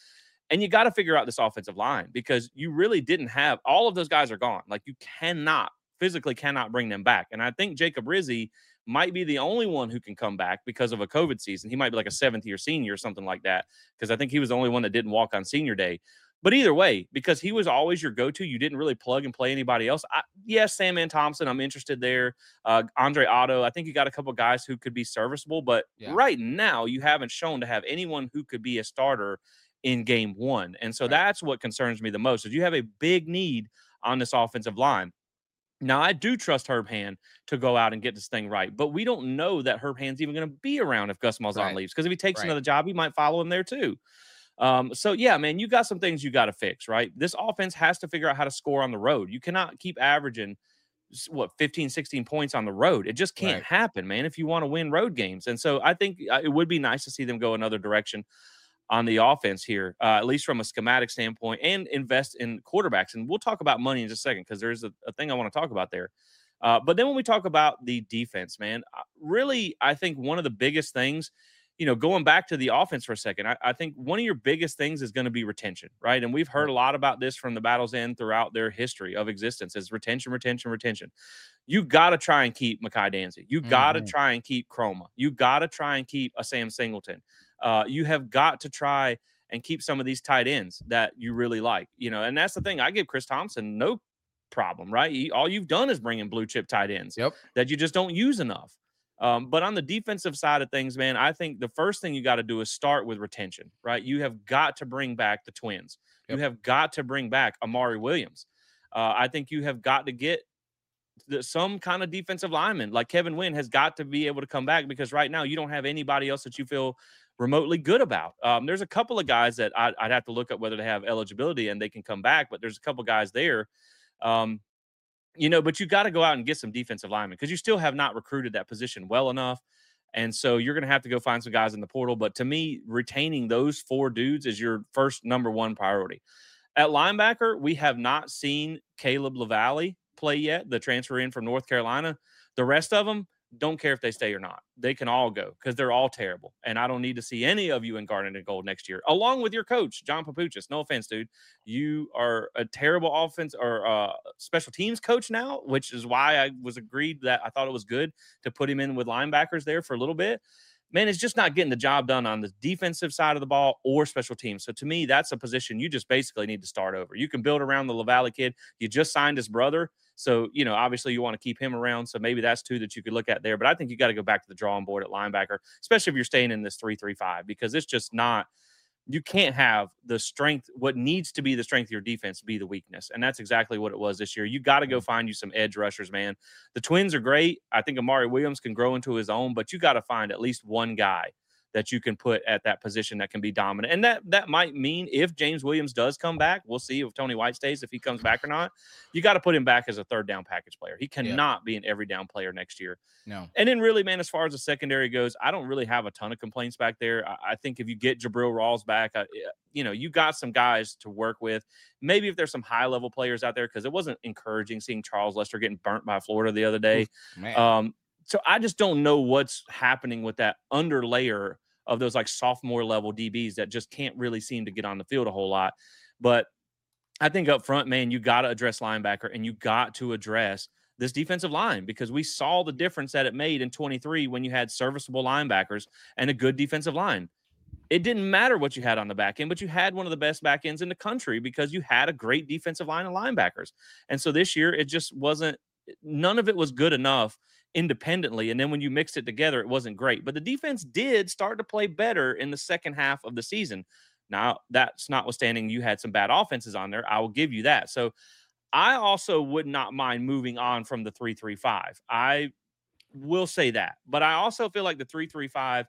And you got to figure out this offensive line because you really didn't have all of those guys are gone. Like you cannot physically cannot bring them back. And I think Jacob Rizzi might be the only one who can come back because of a COVID season. He might be like a seventh year senior or something like that. Because I think he was the only one that didn't walk on senior day. But either way, because he was always your go-to, you didn't really plug and play anybody else. I, yes, Sandman Thompson, I'm interested there. Uh, Andre Otto, I think you got a couple guys who could be serviceable. But Yeah. right now, you haven't shown to have anyone who could be a starter in game one. And so Right. that's what concerns me the most is you have a big need on this offensive line. Now, I do trust Herb Hand to go out and get this thing right, but we don't know that Herb Hand's even going to be around if Gus Malzahn Right. leaves because if he takes Right. another job, he might follow him there too. Um, so, yeah, man, you got some things you got to fix, right? This offense has to figure out how to score on the road. You cannot keep averaging, what, fifteen, sixteen points on the road. It just can't Right. happen, man, if you want to win road games. And so I think uh, it would be nice to see them go another direction on the offense here, uh, at least from a schematic standpoint, and invest in quarterbacks. And we'll talk about money in just a second because there's a, a thing I want to talk about there. Uh, but then when we talk about the defense, man, uh, really, I think one of the biggest things, you know, going back to the offense for a second, I, I think one of your biggest things is going to be retention, right? And we've heard a lot about this from the Battle's End throughout their history of existence is retention, retention, retention. You got to try and keep Makai Danzig. You got to Mhm. try and keep Chroma. You got to try and keep a Sam Singleton. Uh, you have got to try and keep some of these tight ends that you really like, you know, and that's the thing. I give Chris Thompson no problem, right? He, all you've done is bring in blue chip tight ends Yep. that you just don't use enough. Um, but on the defensive side of things, man, I think the first thing you got to do is start with retention, right? You have got to bring back the twins. Yep. You have got to bring back Amari Williams. Uh, I think you have got to get the, some kind of defensive lineman like Kevin Wynn has got to be able to come back because right now you don't have anybody else that you feel remotely good about. Um, there's a couple of guys that I'd, I'd have to look at whether they have eligibility and they can come back, but there's a couple guys there. Um, you know, but you got to go out and get some defensive linemen because you still have not recruited that position well enough. And so you're going to have to go find some guys in the portal. But to me, retaining those four dudes is your first number one priority. At linebacker, we have not seen Caleb LaValle play yet, the transfer in from North Carolina. The rest of them don't care if they stay or not. They can all go because they're all terrible. And I don't need to see any of you in Garnet and Gold next year, along with your coach, John Papuchis. No offense, dude. You are a terrible offense or uh, special teams coach now, which is why I was agreed that I thought it was good to put him in with linebackers there for a little bit. Man, it's just not getting the job done on the defensive side of the ball or special teams. So to me, that's a position you just basically need to start over. You can build around the LaValle kid. You just signed his brother. So, you know, obviously you want to keep him around. So maybe that's two that you could look at there. But I think you got to go back to the drawing board at linebacker, especially if you're staying in this three three five, because it's just not – you can't have the strength, what needs to be the strength of your defense be the weakness. And that's exactly what it was this year. You got to go find you some edge rushers, man. The twins are great. I think Amari Williams can grow into his own, but you got to find at least one guy that you can put at that position that can be dominant. And that that might mean if James Williams does come back, we'll see if Tony White stays, if he comes back or not. You got to put him back as a third down package player. He cannot yeah. be an every down player next year. No. And then really, man, as far as the secondary goes, I don't really have a ton of complaints back there. I, I think if you get Jabril Rawls back, I, you know, you got some guys to work with. Maybe if there's some high level players out there, because it wasn't encouraging seeing Charles Lester getting burnt by Florida the other day. Man. Um, so I just don't know what's happening with that under layer of those like sophomore level D Bs that just can't really seem to get on the field a whole lot. But I think up front, man, you got to address linebacker and you got to address this defensive line because we saw the difference that it made in twenty-three when you had serviceable linebackers and a good defensive line. It didn't matter what you had on the back end, but you had one of the best back ends in the country because you had a great defensive line of linebackers. And so this year, it just wasn't, none of it was good enough independently. And then when you mixed it together, it wasn't great. But the defense did start to play better in the second half of the season. Now, that's notwithstanding you had some bad offenses on there. I will give you that. So I also would not mind moving on from the three three five. I will say that. But I also feel like the three three five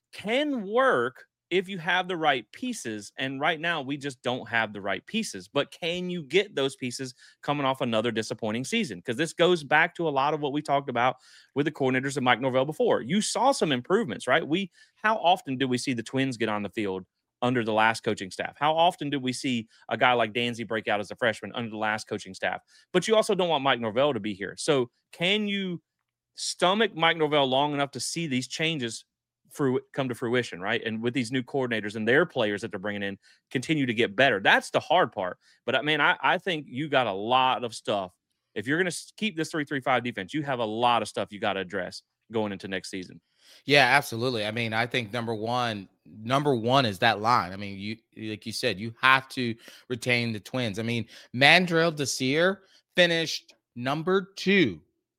can work if you have the right pieces. And right now, we just don't have the right pieces. But can you get those pieces coming off another disappointing season? Because this goes back to a lot of what we talked about with the coordinators of Mike Norvell before. You saw some improvements, right? We how often do we see the Twins get on the field under the last coaching staff? How often do we see a guy like Danzy break out as a freshman under the last coaching staff? But you also don't want Mike Norvell to be here. So can you stomach Mike Norvell long enough to see these changes fru- come to fruition, right? And with these new coordinators and their players that they're bringing in, continue to get better. That's the hard part. But I mean, I, I think you got a lot of stuff. If you're going to keep this three three five defense, you have a lot of stuff you got to address going into next season. Yeah, absolutely. I mean, I think number one, number one is that line. I mean, you like you said, you have to retain the Twins. I mean, Mandrell Desir finished number two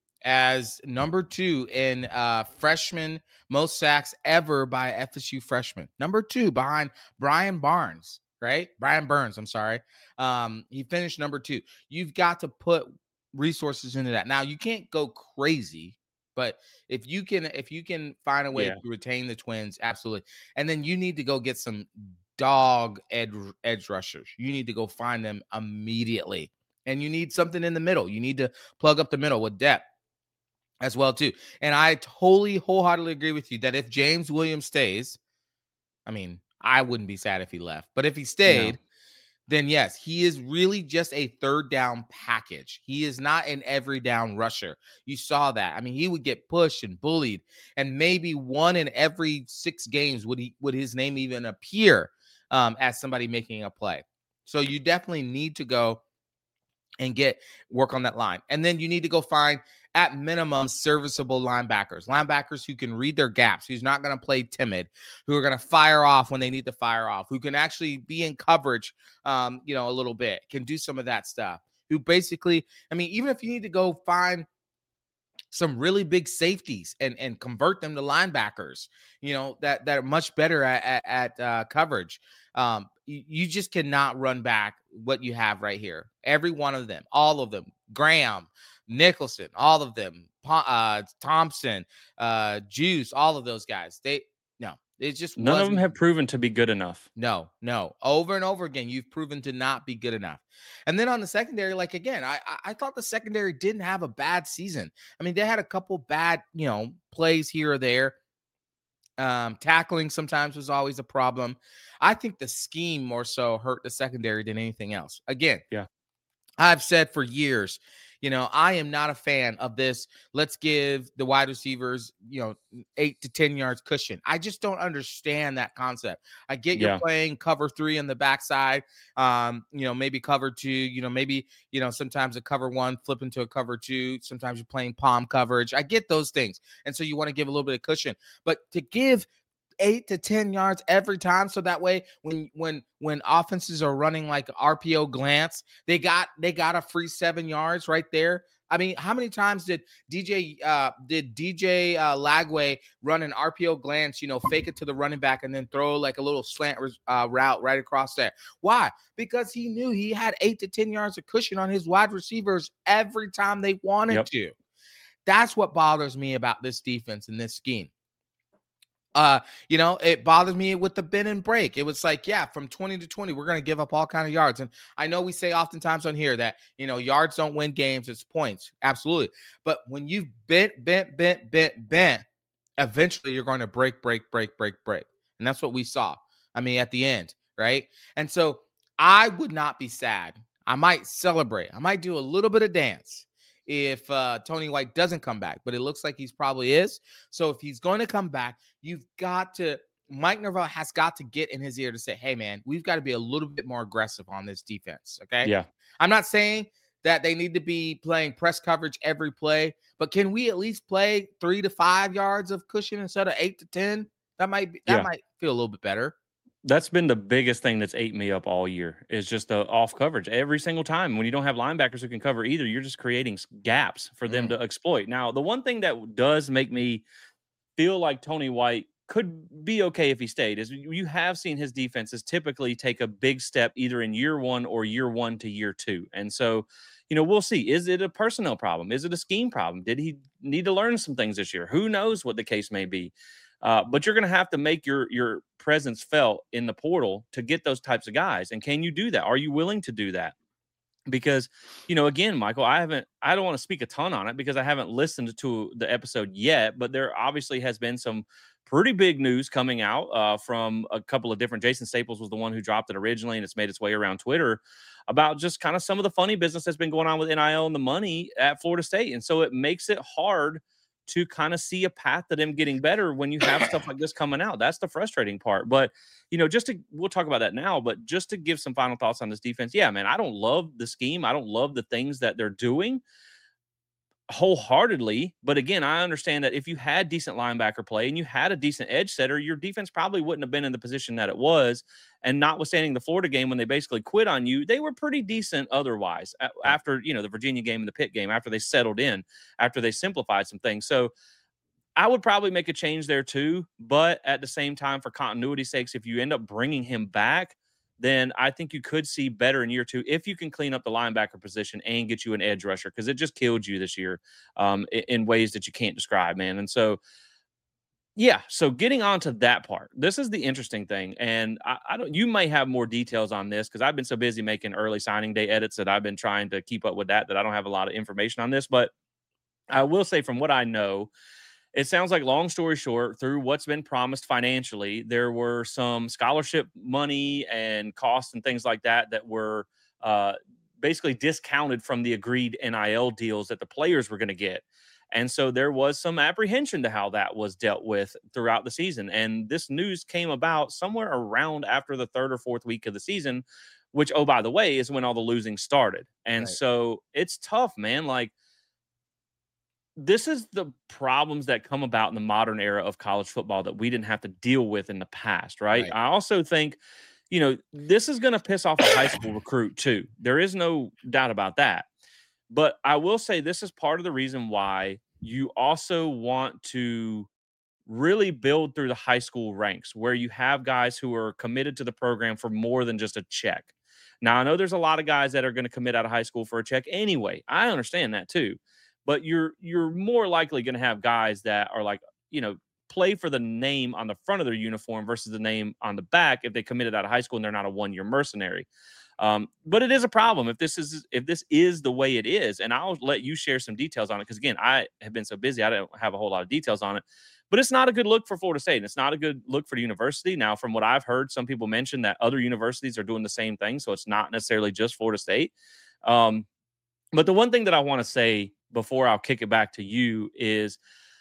as number two in uh freshman most sacks ever by F S U freshman. Number two behind Brian Barnes, right? Brian Burns, I'm sorry. Um, he finished number two. You've got to put resources into that. Now, you can't go crazy, but if you can, if you can find a way Yeah. to retain the Twins, absolutely. And then you need to go get some dog edge, edge rushers. You need to go find them immediately. And you need something in the middle. You need to plug up the middle with depth as well, too. And I totally wholeheartedly agree with you that if James Williams stays, I mean, I wouldn't be sad if he left. But if he stayed, No. then yes, he is really just a third down package. He is not an every down rusher. You saw that. I mean, he would get pushed and bullied, and maybe one in every six games would he would his name even appear um, as somebody making a play. So you definitely need to go and get work on that line. And then you need to go find, at minimum, serviceable linebackers, linebackers who can read their gaps, who's not going to play timid, who are going to fire off when they need to fire off, who can actually be in coverage, um, you know, a little bit, can do some of that stuff, who basically, I mean, even if you need to go find some really big safeties and and convert them to linebackers, you know, that that are much better at at, at uh, coverage. Um, you, you just cannot run back what you have right here. Every one of them, all of them, Graham, Nicholson, all of them, uh, Thompson, uh, Juice, all of those guys. They no, it just None of them wasn't. have proven to be good enough. No, no. Over and over again, you've proven to not be good enough. And then on the secondary, like again, I I I thought the secondary didn't have a bad season. I mean, they had a couple bad, you know, plays here or there. Um, tackling sometimes was always a problem. I think the scheme more so hurt the secondary than anything else. Again, Yeah. I've said for years, you know, I am not a fan of this. Let's give the wide receivers, you know, eight to ten yards cushion. I just don't understand that concept. I get you're Yeah. playing cover three on the backside, um, you know, maybe cover two, you know, maybe, you know, sometimes a cover one flip into a cover two. Sometimes you're playing palm coverage. I get those things. And so you want to give a little bit of cushion, but to give eight to ten yards every time, so that way when when when offenses are running like R P O glance, they got they got a free seven yards right there. I mean, how many times did D J uh did D J uh, Lagway run an R P O glance, you know, fake it to the running back and then throw like a little slant uh, route right across there? Why? Because he knew he had eight to ten yards of cushion on his wide receivers every time they wanted Yep. to. That's what bothers me about this defense and this scheme. Uh, you know, it bothers me with the bend and break. It was like, yeah, from twenty to twenty, we're going to give up all kind of yards. And I know we say oftentimes on here that, you know, yards don't win games, it's points. Absolutely. But when you've bent, bent, bent, bent, bent, eventually you're going to break, break, break, break, break. And that's what we saw. I mean, at the end, right? And so I would not be sad. I might celebrate. I might do a little bit of dance if uh, Tony White doesn't come back, but it looks like he's probably is. So if he's going to come back, you've got to, Mike Norvell has got to get in his ear to say, hey, man, we've got to be a little bit more aggressive on this defense. Okay. Yeah. I'm not saying that they need to be playing press coverage every play, but can we at least play three to five yards of cushion instead of eight to ten? That might be, that Yeah. might feel a little bit better. That's been the biggest thing that's ate me up all year is just the off coverage every single time. When you don't have linebackers who can cover either, you're just creating s- gaps for them Mm. to exploit. Now, the one thing that does make me feel like Tony White could be okay if he stayed is you have seen his defenses typically take a big step either in year one or year one to year two. And so, you know, we'll see. Is it a personnel problem? Is it a scheme problem? Did he need to learn some things this year? Who knows what the case may be? Uh, but you're going to have to make your your presence felt in the portal to get those types of guys. And can you do that? Are you willing to do that? Because, you know, again, Michael, I haven't, I don't want to speak a ton on it because I haven't listened to the episode yet, but there obviously has been some pretty big news coming out uh, from a couple of different. Jason Staples was the one who dropped it originally, and it's made its way around Twitter about just kind of some of the funny business that's been going on with N I L and the money at Florida State. And so it makes it hard to kind of see a path to them getting better when you have stuff like this coming out. That's the frustrating part. But, you know, just to, we'll talk about that now, but just to give some final thoughts on this defense. Yeah, man, I don't love the scheme. I don't love the things that they're doing wholeheartedly. But again, I understand that if you had decent linebacker play and you had a decent edge setter, your defense probably wouldn't have been in the position that it was. And notwithstanding the Florida game, when they basically quit on you, they were pretty decent otherwise after, you know, the Virginia game and the Pitt game, after they settled in, after they simplified some things. So I would probably make a change there too. But at the same time, for continuity's sakes, if you end up bringing him back, then I think you could see better in year two if you can clean up the linebacker position and get you an edge rusher, because it just killed you this year um, in, in ways that you can't describe, man. And so, yeah, so getting on to that part, this is the interesting thing. And I, I don't, you may have more details on this because I've been so busy making early signing day edits that I've been trying to keep up with that, that I don't have a lot of information on this. But I will say, from what I know, it sounds like, long story short, through what's been promised financially, there were some scholarship money and costs and things like that that were uh, basically discounted from the agreed N I L deals that the players were going to get. And so there was some apprehension to how that was dealt with throughout the season. And this news came about somewhere around after the third or fourth week of the season, which, oh, by the way, is when all the losing started. And Right. so it's tough, man. Like, this is the problems that come about in the modern era of college football that we didn't have to deal with in the past, right? Right. I also think, you know, this is going to piss off a high school recruit too. There is no doubt about that. But I will say this is part of the reason why you also want to really build through the high school ranks, where you have guys who are committed to the program for more than just a check. Now, I know there's a lot of guys that are going to commit out of high school for a check anyway. I understand that too. But you're you're more likely going to have guys that are like, you know, play for the name on the front of their uniform versus the name on the back if they committed out of high school and they're not a one-year mercenary. Um, but it is a problem if this is if this is the way it is. And I'll let you share some details on it, because again, I have been so busy, I don't have a whole lot of details on it. But it's not a good look for Florida State, and it's not a good look for the university. Now, from what I've heard, some people mention that other universities are doing the same thing, so it's not necessarily just Florida State. Um, but the one thing that I want to say before I'll kick it back to you is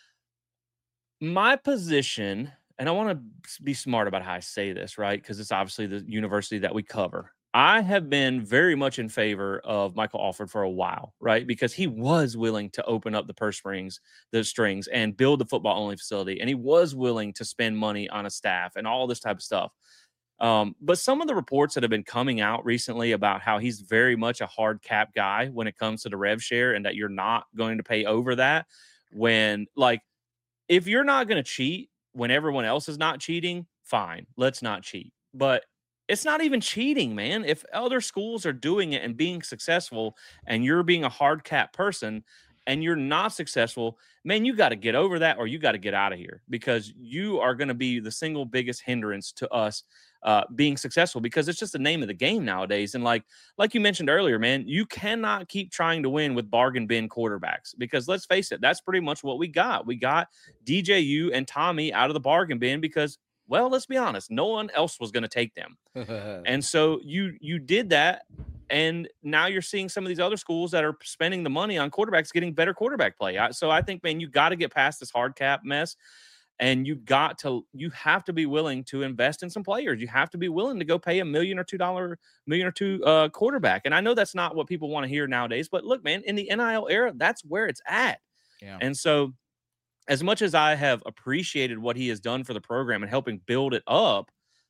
my position, and I want to be smart about how I say this, right? Because it's obviously the university that we cover. I have been very much in favor of Michael Alford for a while, right? Because he was willing to open up the purse strings, the strings, and build the football only facility. And he was willing to spend money on a staff and all this type of stuff. Um, but some of the reports that have been coming out recently about how he's very much a hard cap guy when it comes to the rev share, and that you're not going to pay over that, when, like, if you're not going to cheat when everyone else is not cheating, fine, let's not cheat. But it's not even cheating, man. If other schools are doing it and being successful, and you're being a hard cap person and you're not successful, man, you got to get over that, or you got to get out of here, because you are going to be the single biggest hindrance to us uh, being successful, because it's just the name of the game nowadays. And like, like you mentioned earlier, man, you cannot keep trying to win with bargain bin quarterbacks, because let's face it, that's pretty much what we got. We got D J U and Tommy out of the bargain bin because, well, let's be honest, no one else was going to take them. And so you you did that, and now you're seeing some of these other schools that are spending the money on quarterbacks getting better quarterback play. I, so I think, man, you got to get past this hard cap mess, and you got to you have to be willing to invest in some players. You have to be willing to go pay a million or two dollar million or two uh, quarterback. And I know that's not what people want to hear nowadays, but look, man, in the N I L era, that's where it's at. Yeah. And so, as much as I have appreciated what he has done for the program and helping build it up,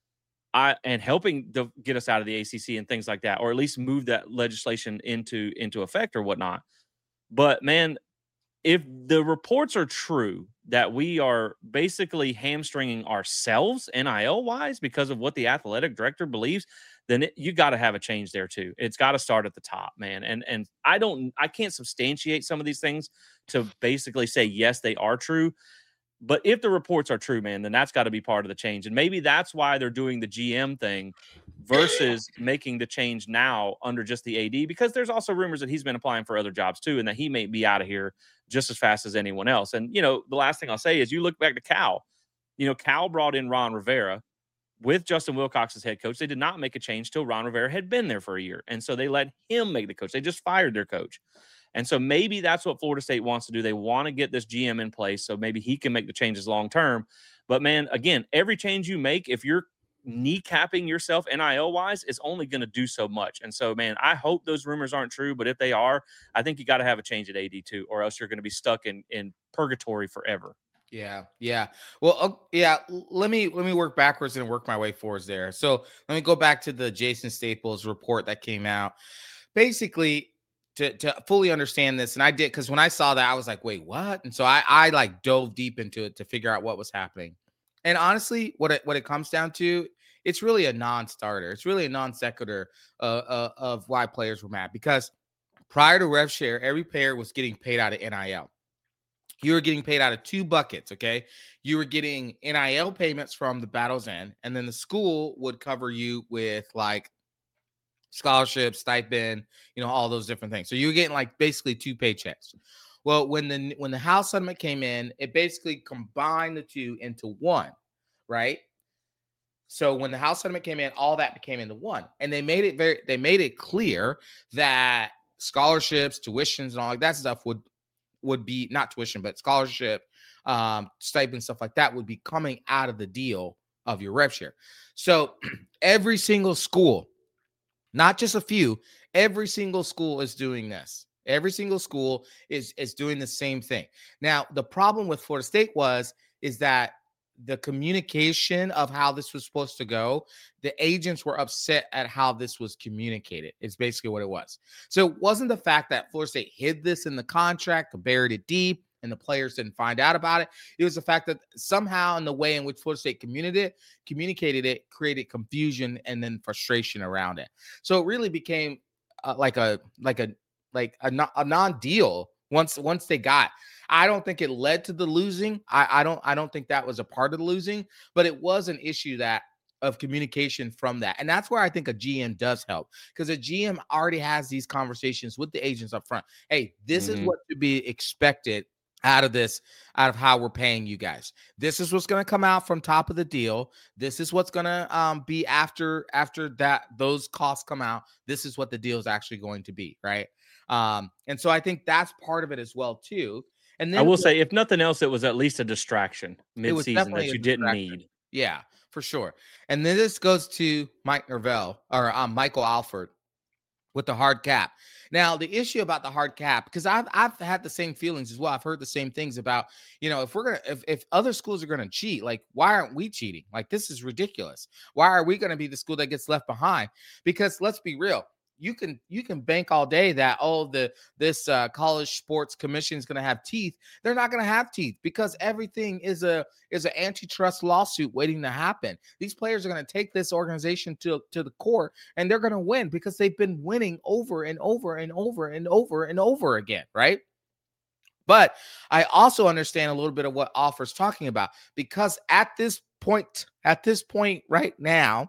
I and helping to get us out of the A C C and things like that, or at least move that legislation into into effect or whatnot. But man, if the reports are true that we are basically hamstringing ourselves N I L wise because of what the athletic director believes, then it, you got to have a change there too. It's got to start at the top, man. And and I don't, I can't substantiate some of these things to basically say yes, they are true. But if the reports are true, man, then that's got to be part of the change. And maybe that's why they're doing the G M thing versus making the change now under just the A D, because there's also rumors that he's been applying for other jobs too, and that he may be out of here just as fast as anyone else. And, you know, the last thing I'll say is you look back to Cal. You know, Cal brought in Ron Rivera with Justin Wilcox as head coach. They did not make a change till Ron Rivera had been there for a year. And so they let him make the coach. They just fired their coach. And so maybe that's what Florida State wants to do. They want to get this G M in place so maybe he can make the changes long term. But man, again, every change you make, if you're kneecapping yourself N I L wise, is only going to do so much. And so, man, I hope those rumors aren't true. But if they are, I think you got to have a change at A D too, or else you're going to be stuck in in purgatory forever. Yeah, yeah. Well, uh, yeah. l- Let me let me work backwards and work my way forwards there. So let me go back to the Jason Staples report that came out. Basically, to to fully understand this, and I did because when I saw that, I was like, wait, what? And so I I like dove deep into it to figure out what was happening. And honestly, what it what it comes down to, it's really a non-starter. It's really a non sequitur uh, uh, of why players were mad because prior to rev share, every player was getting paid out of N I L. You were getting paid out of two buckets, okay? You were getting N I L payments from the Battle's End, and then the school would cover you with like scholarship, stipend, you know, all those different things. So you were getting like basically two paychecks. Well, when the when the House settlement came in, it basically combined the two into one, right? So when the House settlement came in, all that became into one, and they made it very they made it clear that scholarships, tuitions, and all like that stuff would would be not tuition, but scholarship, um, stipend, stuff like that would be coming out of the deal of your rev share. So every single school, not just a few, every single school is doing this. Every single school is is doing the same thing. Now, the problem with Florida State was is that the communication of how this was supposed to go, the agents were upset at how this was communicated. It's basically what it was. So it wasn't the fact that Florida State hid this in the contract, buried it deep, and the players didn't find out about it. It was the fact that somehow in the way in which Florida State communicated it, communicated it, created confusion and then frustration around it. So it really became uh, like a like a like a, no- a non-deal once once they got. I don't think it led to the losing. I, I don't I don't think that was a part of the losing, but it was an issue that of communication from that. And that's where I think a G M does help because a G M already has these conversations with the agents up front. Hey, this is Mm-hmm. what to be expected out of this, out of how we're paying you guys. This is what's going to come out from top of the deal. This is what's going to um, be after after that those costs come out. This is what the deal is actually going to be, right? Um, and so I think that's part of it as well too. And I then will say, if nothing else, it was at least a distraction it was mid-season definitely that a you didn't distraction. need. Yeah, for sure. And then this goes to Mike Norvell or um, Michael Alford with the hard cap. Now, the issue about the hard cap, because I've I've had the same feelings as well. I've heard the same things about, you know, if we're gonna if, if other schools are gonna cheat, like why aren't we cheating? Like this is ridiculous. Why are we gonna be the school that gets left behind? Because let's be real. You can you can bank all day that oh the this uh, college sports commission is going to have teeth. They're not going to have teeth because everything is a is an antitrust lawsuit waiting to happen. These players are going to take this organization to to the court and they're going to win because they've been winning over and over and over and over and over again, right? But I also understand a little bit of what Offer's talking about because at this point, at this point right now,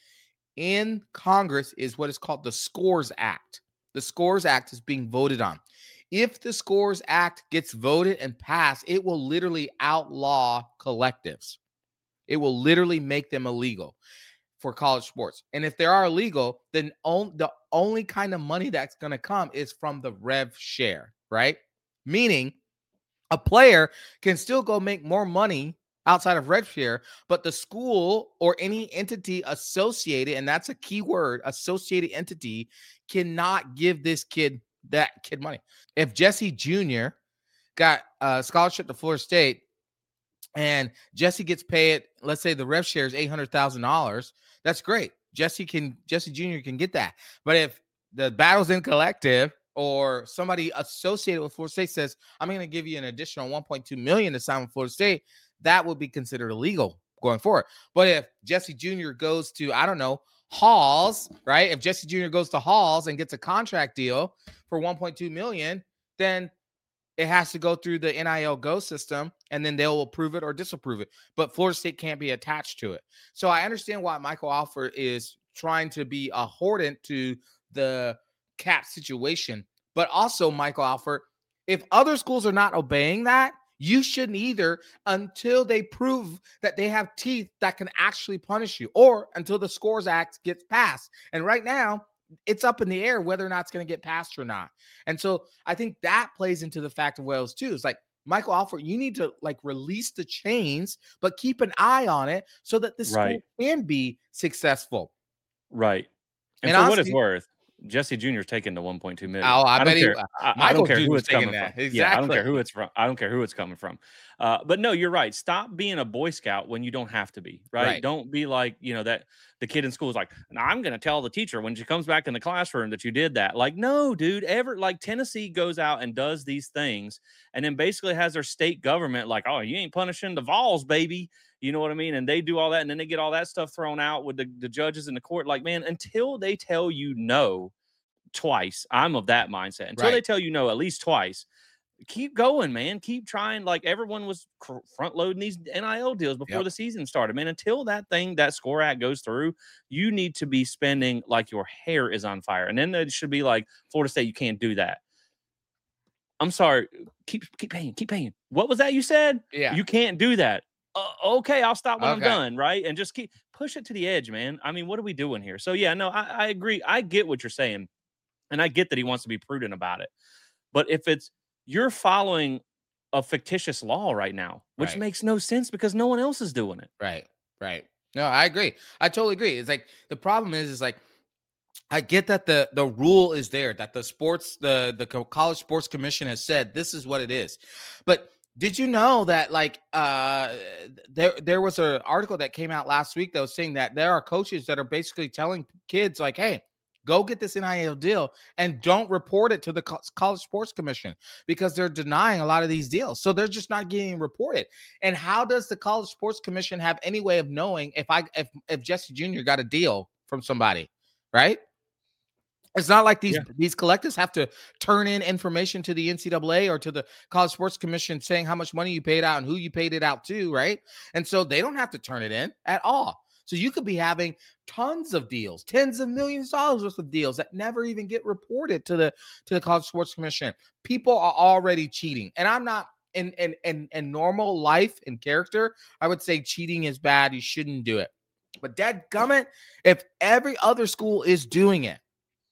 in Congress is what is called the SCORES Act. The SCORES Act is being voted on. If the SCORES Act gets voted and passed, it will literally outlaw collectives. It will literally make them illegal for college sports. And if they are illegal, then on, the only kind of money that's going to come is from the rev share, right? Meaning a player can still go make more money outside of rev share, but the school or any entity associated, and that's a key word, associated entity, cannot give this kid that kid money. If Jesse Junior got a scholarship to Florida State and Jesse gets paid, let's say the rev share is eight hundred thousand dollars, that's great. Jesse can Jesse Junior can get that. But if the Battle's End Collective or somebody associated with Florida State says, I'm going to give you an additional one point two million dollars to sign with Florida State, that would be considered illegal going forward. But if Jesse Junior goes to, I don't know, Halls, right? If Jesse Junior goes to Halls and gets a contract deal for one point two million dollars, then it has to go through the N I L Go system, and then they'll approve it or disapprove it. But Florida State can't be attached to it. So I understand why Michael Alford is trying to be a hordant to the cap situation. But also, Michael Alford, if other schools are not obeying that, you shouldn't either until they prove that they have teeth that can actually punish you or until the SCORES Act gets passed. And right now, it's up in the air whether or not it's going to get passed or not. And so I think that plays into the fact of Wales too. It's like, Michael Alford, you need to like release the chains, but keep an eye on it so that the school Right. can be successful. Right. And, And for what it's honestly, worth, Jesse Junior is taking the one point two million. oh, I, I don't bet he, care. uh, I, I don't Michael care who Junior's it's taking coming that. from. Yeah, I don't care Exactly. who it's from. I don't care who it's coming from. Uh, but no, you're right. Stop being a Boy Scout when you don't have to be. Right. Right. Don't be like, you know, that the kid in school is like, "Now I'm going to tell the teacher when she comes back in the classroom that you did that." Like, no, dude. Ever like Tennessee goes out and does these things, and then basically has their state government like, "Oh, you ain't punishing the Vols, baby." You know what I mean? And they do all that, and then they get all that stuff thrown out with the, the judges in the court. Like, man, until they tell you no twice, I'm of that mindset. Until Right. they tell you no at least twice, keep going, man. Keep trying. Like, everyone was cr- front loading these N I L deals before Yep. the season started, man. Until that thing, that score act goes through, you need to be spending like your hair is on fire. And then it should be like, Florida State, you can't do that. I'm sorry. Keep keep paying. Keep paying. What was that you said? Yeah. You can't do that. Uh, okay, I'll stop when I'm Okay. done, right? And just keep push it to the edge, man. I mean, what are we doing here? So yeah, no, I, I agree. I get what you're saying, and I get that he wants to be prudent about it. But if it's you're following a fictitious law right now, which Right. makes no sense because no one else is doing it. Right. Right. No, I agree. I totally agree. It's like the problem is, is like I get that the the rule is there, that the sports the the co- college sports commission has said this is what it is. But did you know that like uh there there was an article that came out last week that was saying that there are coaches that are basically telling kids like, hey, go get this N I L deal and don't report it to the co- college sports commission because they're denying a lot of these deals. So they're just not getting reported. And how does the college sports commission have any way of knowing if I if if Jesse Junior got a deal from somebody, right? It's not like these Yeah. these collectives have to turn in information to the N C double A or to the College Sports Commission saying how much money you paid out and who you paid it out to, right? And so they don't have to turn it in at all. So you could be having tons of deals, tens of millions of dollars worth of deals that never even get reported to the to the College Sports Commission. People are already cheating, and I'm not in in in, in normal life and character. I would say cheating is bad. You shouldn't do it. But dadgummit, if every other school is doing it,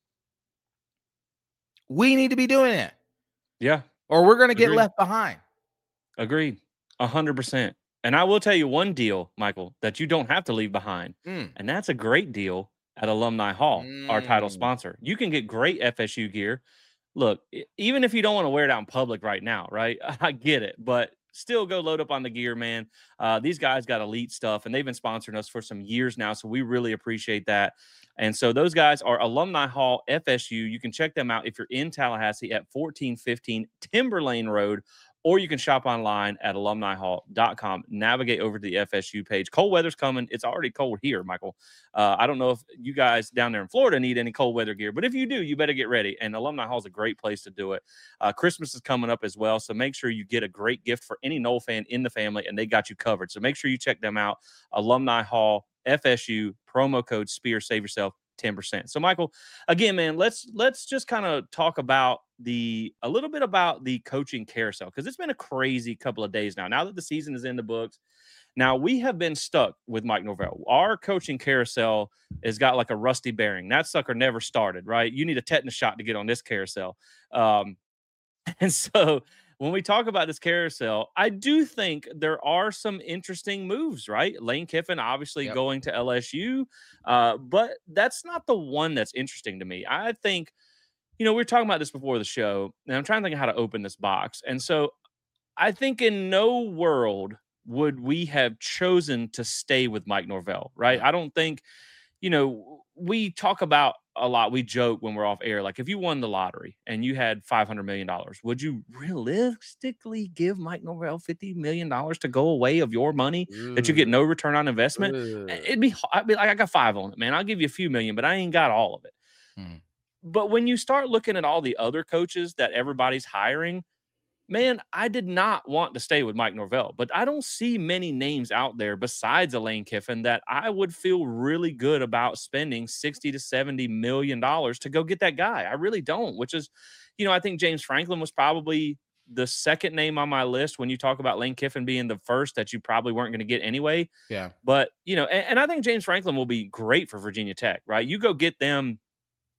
we need to be doing it. Yeah. Or we're going to get Agreed. left behind. Agreed. A hundred percent. And I will tell you one deal, Michael, that you don't have to leave behind. Mm. And that's a great deal at Alumni Hall, our title Mm. sponsor. You can get great F S U gear. Look, e- even if you don't want to wear it out in public right now, right? I get it, but still go load up on the gear, man. Uh, these guys got elite stuff, and they've been sponsoring us for some years now, so we really appreciate that. And so those guys are Alumni Hall F S U. You can check them out if you're in Tallahassee at fourteen fifteen Timberlane Road, or you can shop online at alumni hall dot com. Navigate over to the F S U page. Cold weather's coming. It's already cold here, Michael. Uh, I don't know if you guys down there in Florida need any cold weather gear, but if you do, you better get ready. And Alumni Hall is a great place to do it. Uh, Christmas is coming up as well, so make sure you get a great gift for any Noel fan in the family, and they got you covered. So make sure you check them out. Alumni Hall, F S U, promo code SPEAR, save yourself ten percent. So Michael, again, man, let's let's just kind of talk about the a little bit about the coaching carousel, because it's been a crazy couple of days now. Now that the season is in the books, now we have been stuck with Mike Norvell. Our coaching carousel has got like a rusty bearing. That sucker never started, right? You need a tetanus shot to get on this carousel. Um, and so when we talk about this carousel, I do think there are some interesting moves, right? Lane Kiffin obviously Yep. going to L S U, uh, but that's not the one that's interesting to me. I think, you know, we were talking about this before the show, and I'm trying to think of how to open this box. And so I think in no world would we have chosen to stay with Mike Norvell, right? Yeah. I don't think, you know, we talk about a lot. We joke when we're off air, like if you won the lottery and you had five hundred million dollars, would you realistically give Mike Norvell fifty million dollars to go away of your money that you get no return on investment? Ooh. It'd be, I'd be like, I got five on it, man. I'll give you a few million, but I ain't got all of it. Mm. But when you start looking at all the other coaches that everybody's hiring, man, I did not want to stay with Mike Norvell, but I don't see many names out there besides a Lane Kiffin that I would feel really good about spending sixty to seventy million dollars to go get that guy. I really don't, which is, you know, I think James Franklin was probably the second name on my list when you talk about Lane Kiffin being the first that you probably weren't going to get anyway. Yeah. But, you know, and, and I think James Franklin will be great for Virginia Tech, right? You go get them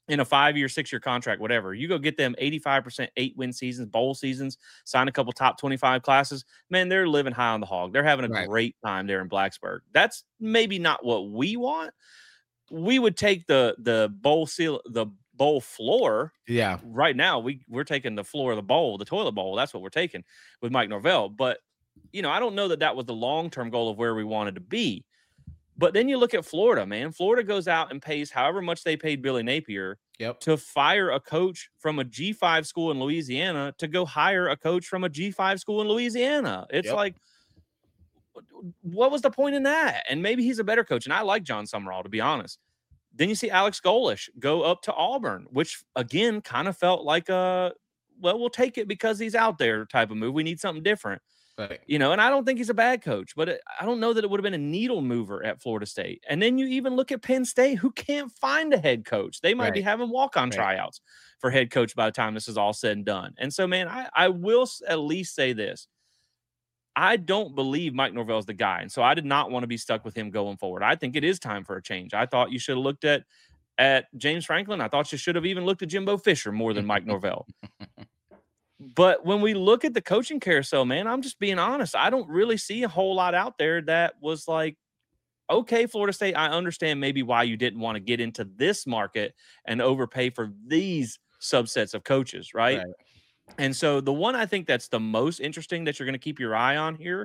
in a five-year, six-year contract, whatever. You go get them eighty-five percent eight-win seasons, bowl seasons, sign a couple top twenty-five classes. Man, they're living high on the hog. They're having a Right. great time there in Blacksburg. That's maybe not what we want. We would take the the bowl seal, the bowl floor. Yeah. Right now, we we're taking the floor of the bowl, the toilet bowl. That's what we're taking with Mike Norvell. But you know, I don't know that that was the long-term goal of where we wanted to be. But then you look at Florida, man. Florida goes out and pays however much they paid Billy Napier Yep. to fire a coach from a G five school in Louisiana to go hire a coach from a G five school in Louisiana. It's Yep. like, what was the point in that? And maybe he's a better coach. And I like John Summerall, to be honest. Then you see Alex Golish go up to Auburn, which again kind of felt like a, well, we'll take it because he's out there type of move. We need something different. Right. You know, and I don't think he's a bad coach, but it, I don't know that it would have been a needle mover at Florida State. And then you even look at Penn State, who can't find a head coach. They might Right. be having walk-on Right. tryouts for head coach by the time this is all said and done. And so, man, I, I will at least say this. I don't believe Mike Norvell is the guy. And so I did not want to be stuck with him going forward. I think it is time for a change. I thought you should have looked at, at James Franklin. I thought you should have even looked at Jimbo Fisher more than Mike Norvell. But when we look at the coaching carousel, man, I'm just being honest. I don't really see a whole lot out there that was like, okay, Florida State, I understand maybe why you didn't want to get into this market and overpay for these subsets of coaches, right? Right. And so the one I think that's the most interesting that you're going to keep your eye on here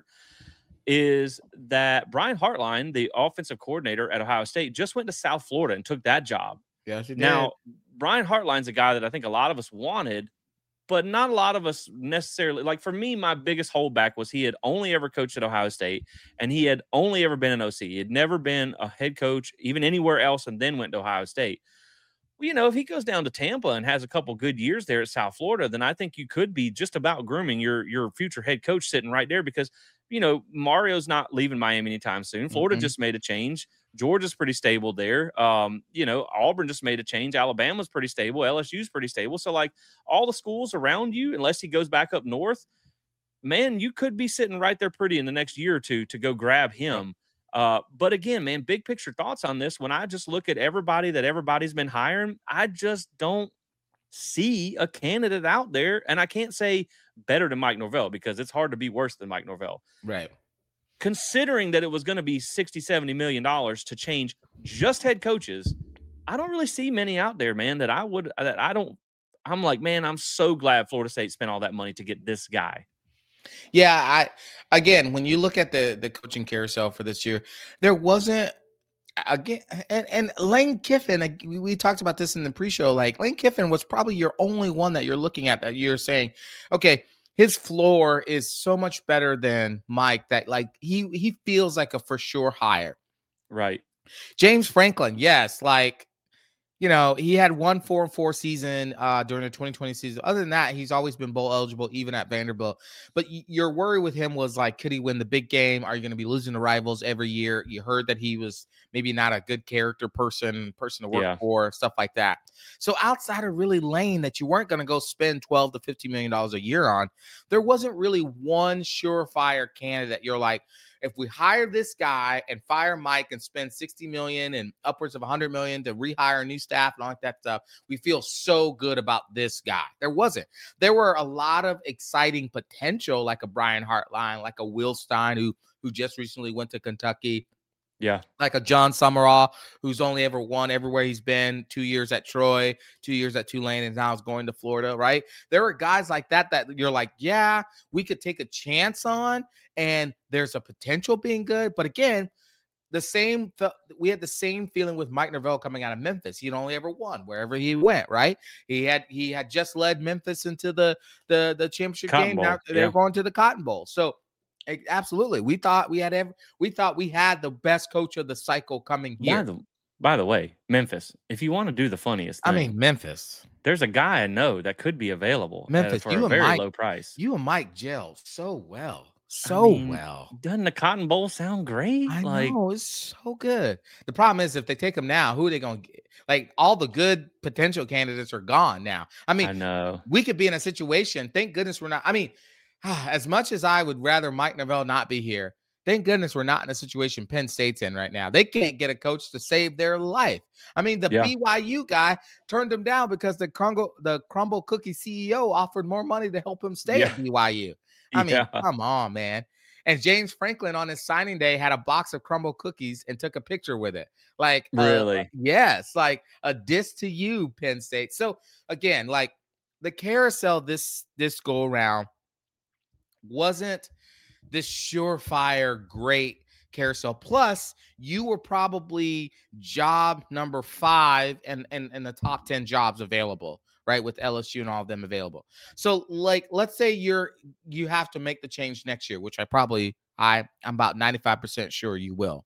is that Brian Hartline, the offensive coordinator at Ohio State, just went to South Florida and took that job. Yes, he did. Now, Brian Hartline's a guy that I think a lot of us wanted, but not a lot of us necessarily. Like for me, my biggest holdback was he had only ever coached at Ohio State, and he had only ever been an O C. He had never been a head coach, even anywhere else, and then went to Ohio State. Well, you know, if he goes down to Tampa and has a couple good years there at South Florida, then I think you could be just about grooming your your future head coach sitting right there because, you know, Mario's not leaving Miami anytime soon. Florida Mhm. just made a change. Georgia's pretty stable there. Um, you know, Auburn just made a change. Alabama's pretty stable. L S U's pretty stable. So, like, all the schools around you, unless he goes back up north, man, you could be sitting right there pretty in the next year or two to go grab him. Uh, but again, man, big picture thoughts on this. When I just look at everybody that everybody's been hiring, I just don't see a candidate out there. And I can't say better than Mike Norvell because it's hard to be worse than Mike Norvell. Right. Considering that it was going to be sixty, seventy million dollars to change just head coaches, I don't really see many out there, man, that I would, that I don't, I'm like, man, I'm so glad Florida State spent all that money to get this guy. Yeah, I again, when you look at the the coaching carousel for this year, there wasn't again, and, and Lane Kiffin. like, We, we talked about this in the pre-show. Like Lane Kiffin was probably your only one that you're looking at that you're saying, okay, his floor is so much better than Mike that like he he feels like a for sure hire. Right. James Franklin, yes, like. You know, he had one four and four season uh, during the twenty twenty season. Other than that, he's always been bowl eligible, even at Vanderbilt. But y- your worry with him was like, could he win the big game? Are you going to be losing to rivals every year? You heard that he was maybe not a good character person, person to work Yeah. for, stuff like that. So outside of really Lane that you weren't going to go spend twelve to fifteen million dollars a year on, there wasn't really one surefire candidate. You're like, if we hire this guy and fire Mike and spend sixty million and upwards of one hundred million to rehire new staff and all like that stuff, we feel so good about this guy. There wasn't. There were a lot of exciting potential, like a Brian Hartline, like a Will Stein, who who just recently went to Kentucky, Yeah. like a John Summerall, who's only ever won everywhere he's been, two years at Troy, two years at Tulane, and now is going to Florida, right? There are guys like that that you're like, yeah, we could take a chance on, and there's a potential being good. But again, the same, we had the same feeling with Mike Norvell coming out of Memphis. He'd only ever won wherever he went, right? He had he had just led Memphis into the the the championship Cotton game. Bowl, Now they're yeah. going to the Cotton Bowl. So eh, absolutely, we thought we had every, we thought we had the best coach of the cycle coming By here. the, by the way, Memphis, if you want to do the funniest I thing, mean, Memphis, there's a guy I know that could be available at- Memphis, for you a and very Mike- low price. you and Mike gel so well, so mean, well. Doesn't the Cotton Bowl sound great? I like, know, it's so good. The problem is if they take him now, who are they going to get? Like all the good potential candidates are gone now. I mean, I know. we could be in a situation. Thank goodness we're not. I mean, as much as I would rather Mike Norvell not be here, Thank goodness we're not in a situation Penn State's in right now. They can't get a coach to save their life. I mean, the Yeah. B Y U guy turned him down because the crumble, the crumble cookie C E O offered more money to help him stay Yeah. at B Y U. I mean, Yeah. come on, man. And James Franklin on his signing day had a box of crumble cookies and took a picture with it. Like, uh, Really? yes, like a diss to you, Penn State. So again, like the carousel this this go around wasn't this surefire great carousel. Plus, you were probably job number five and and and the top ten jobs available, right? With L S U and all of them available. So, like, let's say you're you have to make the change next year, which I probably I I'm about ninety-five percent sure you will.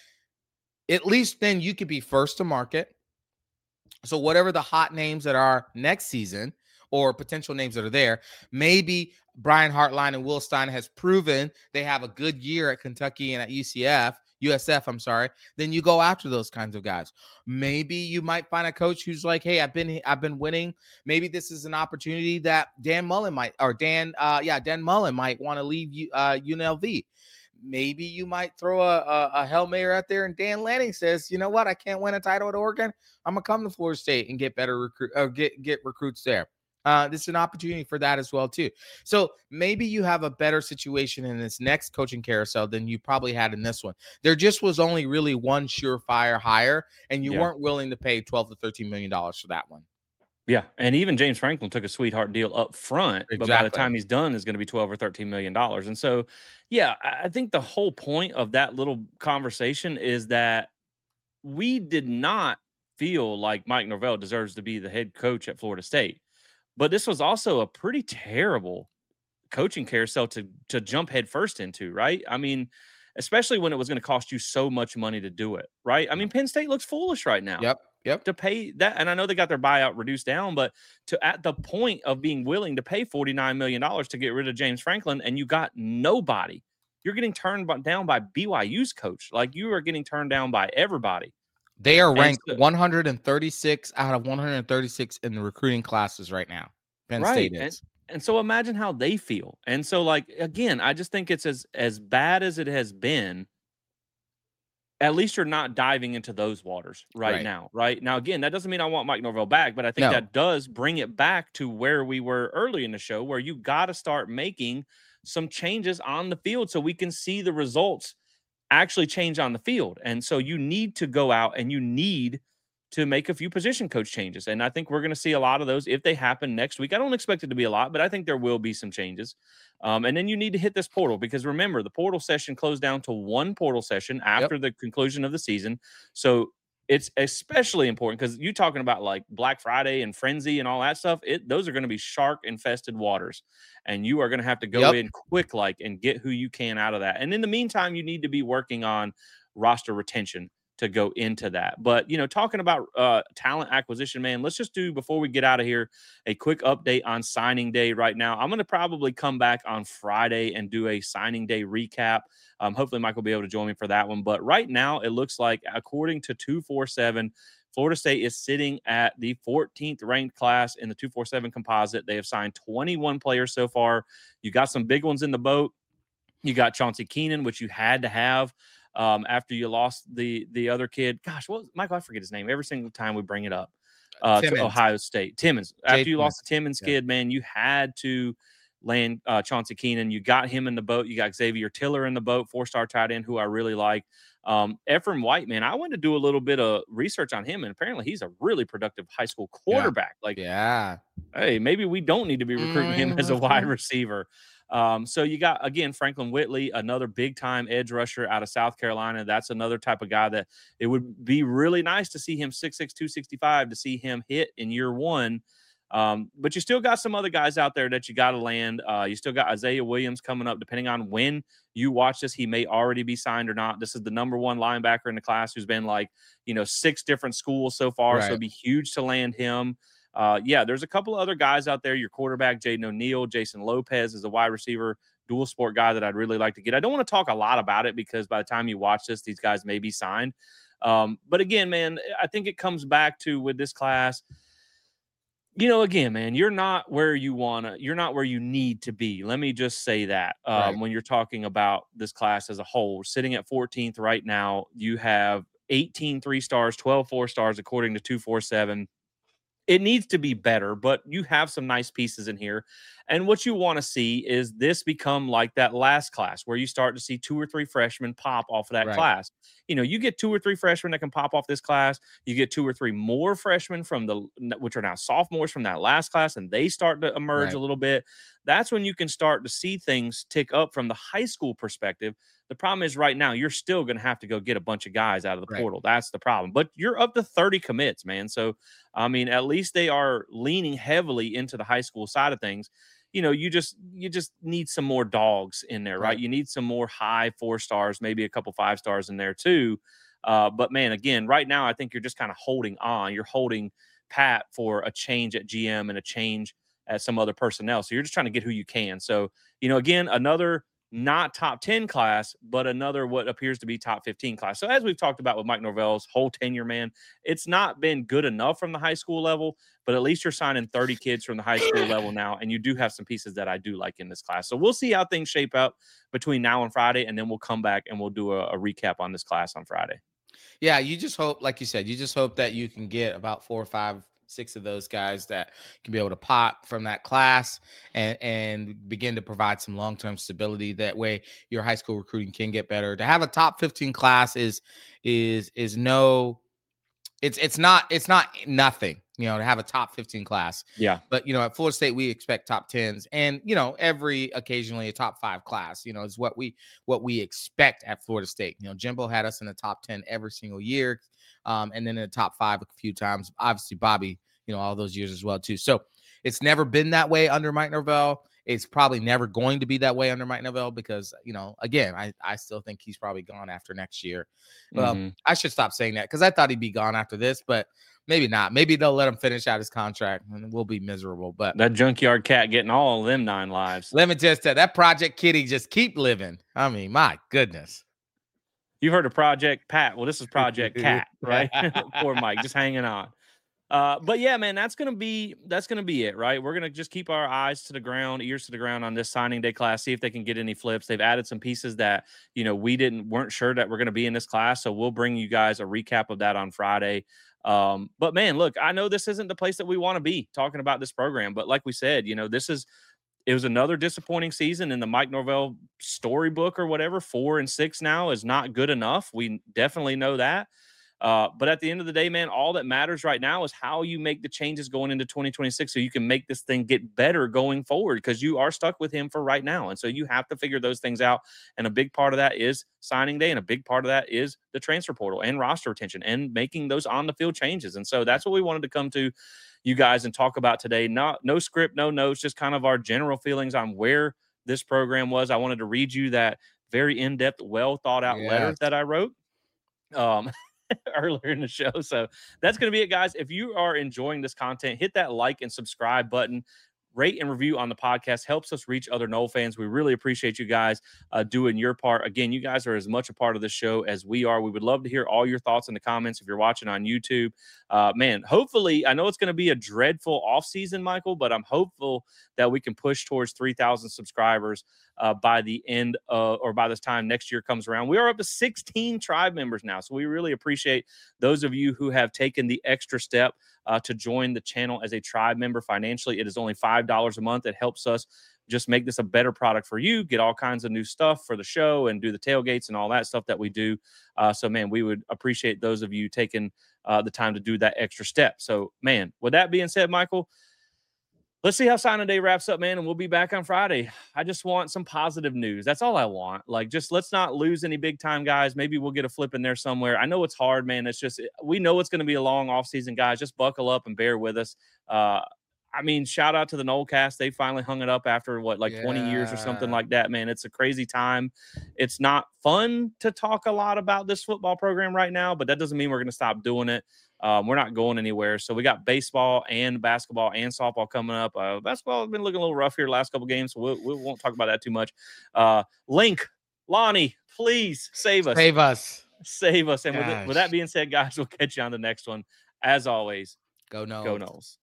At least then you could be first to market. So whatever the hot names that are next season or potential names that are there, maybe Brian Hartline and Will Stein has proven they have a good year at Kentucky and at U C F, U S F, I'm sorry, then you go after those kinds of guys. Maybe you might find a coach who's like, hey, I've been I've been winning. Maybe this is an opportunity that Dan Mullen might or Dan uh yeah, Dan Mullen might want to leave you uh U N L V. Maybe you might throw a, a, a Hail Mary out there and Dan Lanning says, you know what, I can't win a title at Oregon. I'm gonna come to Florida State and get better recruit or get get recruits there. Uh, this is an opportunity for that as well too. So maybe you have a better situation in this next coaching carousel than you probably had in this one. There just was only really one surefire hire, and you Yeah. weren't willing to pay twelve to thirteen million dollars for that one. Yeah, and even James Franklin took a sweetheart deal up front, but by the Exactly. time he's done, is going to be twelve or thirteen million dollars. And so, yeah, I I think the whole point of that little conversation is that we did not feel like Mike Norvell deserves to be the head coach at Florida State. But this was also a pretty terrible coaching carousel to to jump headfirst into, right? I mean, especially when it was going to cost you so much money to do it, right? I mean, Penn State looks foolish right now Yep. Yep. to pay that. And I know they got their buyout reduced down, but to at the point of being willing to pay forty-nine million dollars to get rid of James Franklin, and you got nobody, you're getting turned by, down by B Y U's coach. Like you are getting turned down by everybody. They are And ranked so, one hundred thirty-six out of one hundred thirty-six in the recruiting classes right now. Penn right. State And is. and so imagine how they feel. And so, like, again, I just think it's as as bad as it has been. At least you're not diving into those waters right, Right. now. Right now, again, that doesn't mean I want Mike Norvell back, but I think No. that does bring it back to where we were early in the show, where you got to start making some changes on the field so we can see the results actually change on the field. And so you need to go out and you need to make a few position coach changes. And I think we're going to see a lot of those if they happen next week. I don't expect it to be a lot, but I think there will be some changes. Um, and then you need to hit this portal because remember, the portal session closed down to one portal session after Yep. the conclusion of the season. So it's especially important because you talking about like Black Friday and Frenzy and all that stuff. It those are going to be shark infested waters, and you are going to have to go Yep. in quick like and get who you can out of that. And in the meantime, you need to be working on roster retention to go into that. But, you know, talking about uh, talent acquisition, man, let's just do, before we get out of here, a quick update on signing day right now. I'm going to probably come back on Friday and do a signing day recap. Um, hopefully Mike will be able to join me for that one. But right now, it looks like, according to two forty-seven, Florida State is sitting at the fourteenth ranked class in the two forty-seven composite. They have signed twenty-one players so far. You got some big ones in the boat. You got Chauncey Keenan, which you had to have um, after you lost the the other kid. Gosh, what was, Michael? I forget his name every single time we bring it up. Uh, to Timmons. Ohio State, Timmons. Jay After you Timmons. lost the Timmons Yeah. kid, man, you had to land uh, Chauncey Keenan. You got him in the boat. You got Xavier Tiller in the boat, four-star tight end, who I really like. Um, Ephraim White, man, I went to do a little bit of research on him, and apparently he's a really productive high school quarterback. Like, Yeah. hey, maybe we don't need to be recruiting him as a wide Mhm. receiver. Um, so you got, again, Franklin Whitley, another big time edge rusher out of South Carolina. That's another type of guy that it would be really nice to see him six six, two sixty-five, to see him hit in year one. Um, but you still got some other guys out there that you got to land. Uh, you still got Isaiah Williams coming up, depending on when you watch this. He may already be signed or not. This is the number one linebacker in the class who's been like, you know, six different schools so far. So Right. it'd be huge to land him. Uh, yeah, there's a couple of other guys out there. Your quarterback, Jaden O'Neal, Jason Lopez is a wide receiver, dual sport guy that I'd really like to get. I don't want to talk a lot about it because by the time you watch this, these guys may be signed. Um, but again, man, I think it comes back to with this class, You know, again, man, you're not where you wanna you're not where you need to be. Let me just say that. Right. Um, when you're talking about this class as a whole, sitting at fourteenth right now, you have eighteen three stars, twelve four stars according to two forty-seven. It needs to be better, but you have some nice pieces in here. And what you want to see is this become like that last class where you start to see two or three freshmen pop off of that Right. class. You know, you get two or three freshmen that can pop off this class. You get two or three more freshmen from the, which are now sophomores from that last class, and they start to emerge Right. a little bit. That's when you can start to see things tick up from the high school perspective. The problem is right now, you're still going to have to go get a bunch of guys out of the Right. portal. That's the problem. But you're up to thirty commits, man. So, I mean, at least they are leaning heavily into the high school side of things. You know, you just you just need some more dogs in there, right? Right. You need some more high four stars, maybe a couple five stars in there too. Uh, but man, again, right now I think you're just kind of holding on. You're holding pat for a change at G M and a change at some other personnel. So you're just trying to get who you can. So, you know, again, another not top ten class, but another what appears to be top fifteen class. So as we've talked about with Mike Norvell's whole tenure, man, it's not been good enough from the high school level, but at least you're signing thirty kids from the high school level now, and you do have some pieces that I do like in this class. So we'll see how things shape up between now and Friday, and then we'll come back and we'll do a, a recap on this class on Friday. Yeah, you just hope, like you said, you just hope that you can get about four or five, six of those guys that can be able to pop from that class and and begin to provide some long term stability. That way, your high school recruiting can get better. To have a top fifteen class is is is no, it's it's not it's not nothing. You know, to have a top fifteen class. Yeah. But, you know, at Florida State, we expect top tens and, you know, every occasionally a top five class, you know, is what we what we expect at Florida State. You know, Jimbo had us in the top ten every single year. Um, and then in the top five a few times. Obviously, Bobby, you know, all those years as well, too. So it's never been that way under Mike Norvell. It's probably never going to be that way under Mike Norvell because, you know, again, I, I still think he's probably gone after next year. Well, Mm-hmm. I should stop saying that because I thought he'd be gone after this, but maybe not. Maybe they'll let him finish out his contract and we'll be miserable. But That junkyard cat getting all of them nine lives. let me just tell that Project Kitty just keep living. I mean, my goodness. You've heard of Project Pat. Well, this is Project Cat, right? Poor Mike, just hanging on. Uh, but yeah, man, that's gonna be that's gonna be it, right? We're gonna just keep our eyes to the ground, ears to the ground on this signing day class. See if they can get any flips. They've added some pieces that you know we didn't weren't sure that we're gonna be in this class, so we'll bring you guys a recap of that on Friday. Um, but man, look, I know this isn't the place that we want to be talking about this program, but like we said, you know, this is it was another disappointing season in the Mike Norvell storybook or whatever. Four and six now is not good enough. We definitely know that. Uh, but at the end of the day, man, all that matters right now is how you make the changes going into twenty twenty-six so you can make this thing get better going forward because you are stuck with him for right now. And so you have to figure those things out. And a big part of that is signing day. And a big part of that is the transfer portal and roster retention and making those on the field changes. And so that's what we wanted to come to you guys and talk about today. Not no script, no notes, just kind of our general feelings on where this program was. I wanted to read you that very in-depth, well thought out letter Yes. that I wrote. Um, earlier in the show. So that's going to be it, guys. If you are enjoying this content, hit that like and subscribe button. Rate and review on the podcast helps us reach other Nole fans. We really appreciate you guys uh, doing your part. Again, you guys are as much a part of the show as we are. We would love to hear all your thoughts in the comments if you're watching on YouTube. Uh, man, hopefully, I know it's going to be a dreadful offseason, Michael, but I'm hopeful that we can push towards three thousand subscribers uh, by the end of, or by this time next year comes around. We are up to sixteen tribe members now, so we really appreciate those of you who have taken the extra step Uh, to join the channel as a tribe member financially. It is only five dollars a month. It helps us just make this a better product for you, get all kinds of new stuff for the show and do the tailgates and all that stuff that we do. Uh, so, man, we would appreciate those of you taking uh, the time to do that extra step. So, man, with that being said, Michael, let's see how signing day wraps up, man, and we'll be back on Friday. I just want some positive news. That's all I want. Like, just let's not lose any big time guys. Maybe we'll get a flip in there somewhere. I know it's hard, man. It's just we know it's going to be a long offseason, guys. Just buckle up and bear with us. Uh, I mean, shout out to the Nolecast. They finally hung it up after what, like twenty years or something Yeah. like that, man. It's a crazy time. It's not fun to talk a lot about this football program right now, but that doesn't mean we're going to stop doing it. Um, we're not going anywhere. So we got baseball and basketball and softball coming up. Uh, basketball has been looking a little rough here the last couple games, so we'll, we won't talk about that too much. Uh, Link, Lonnie, please save us. Save us. Save us. And with, it, with Gosh. that being said, guys, we'll catch you on the next one. As always, Go Noles. go Noles.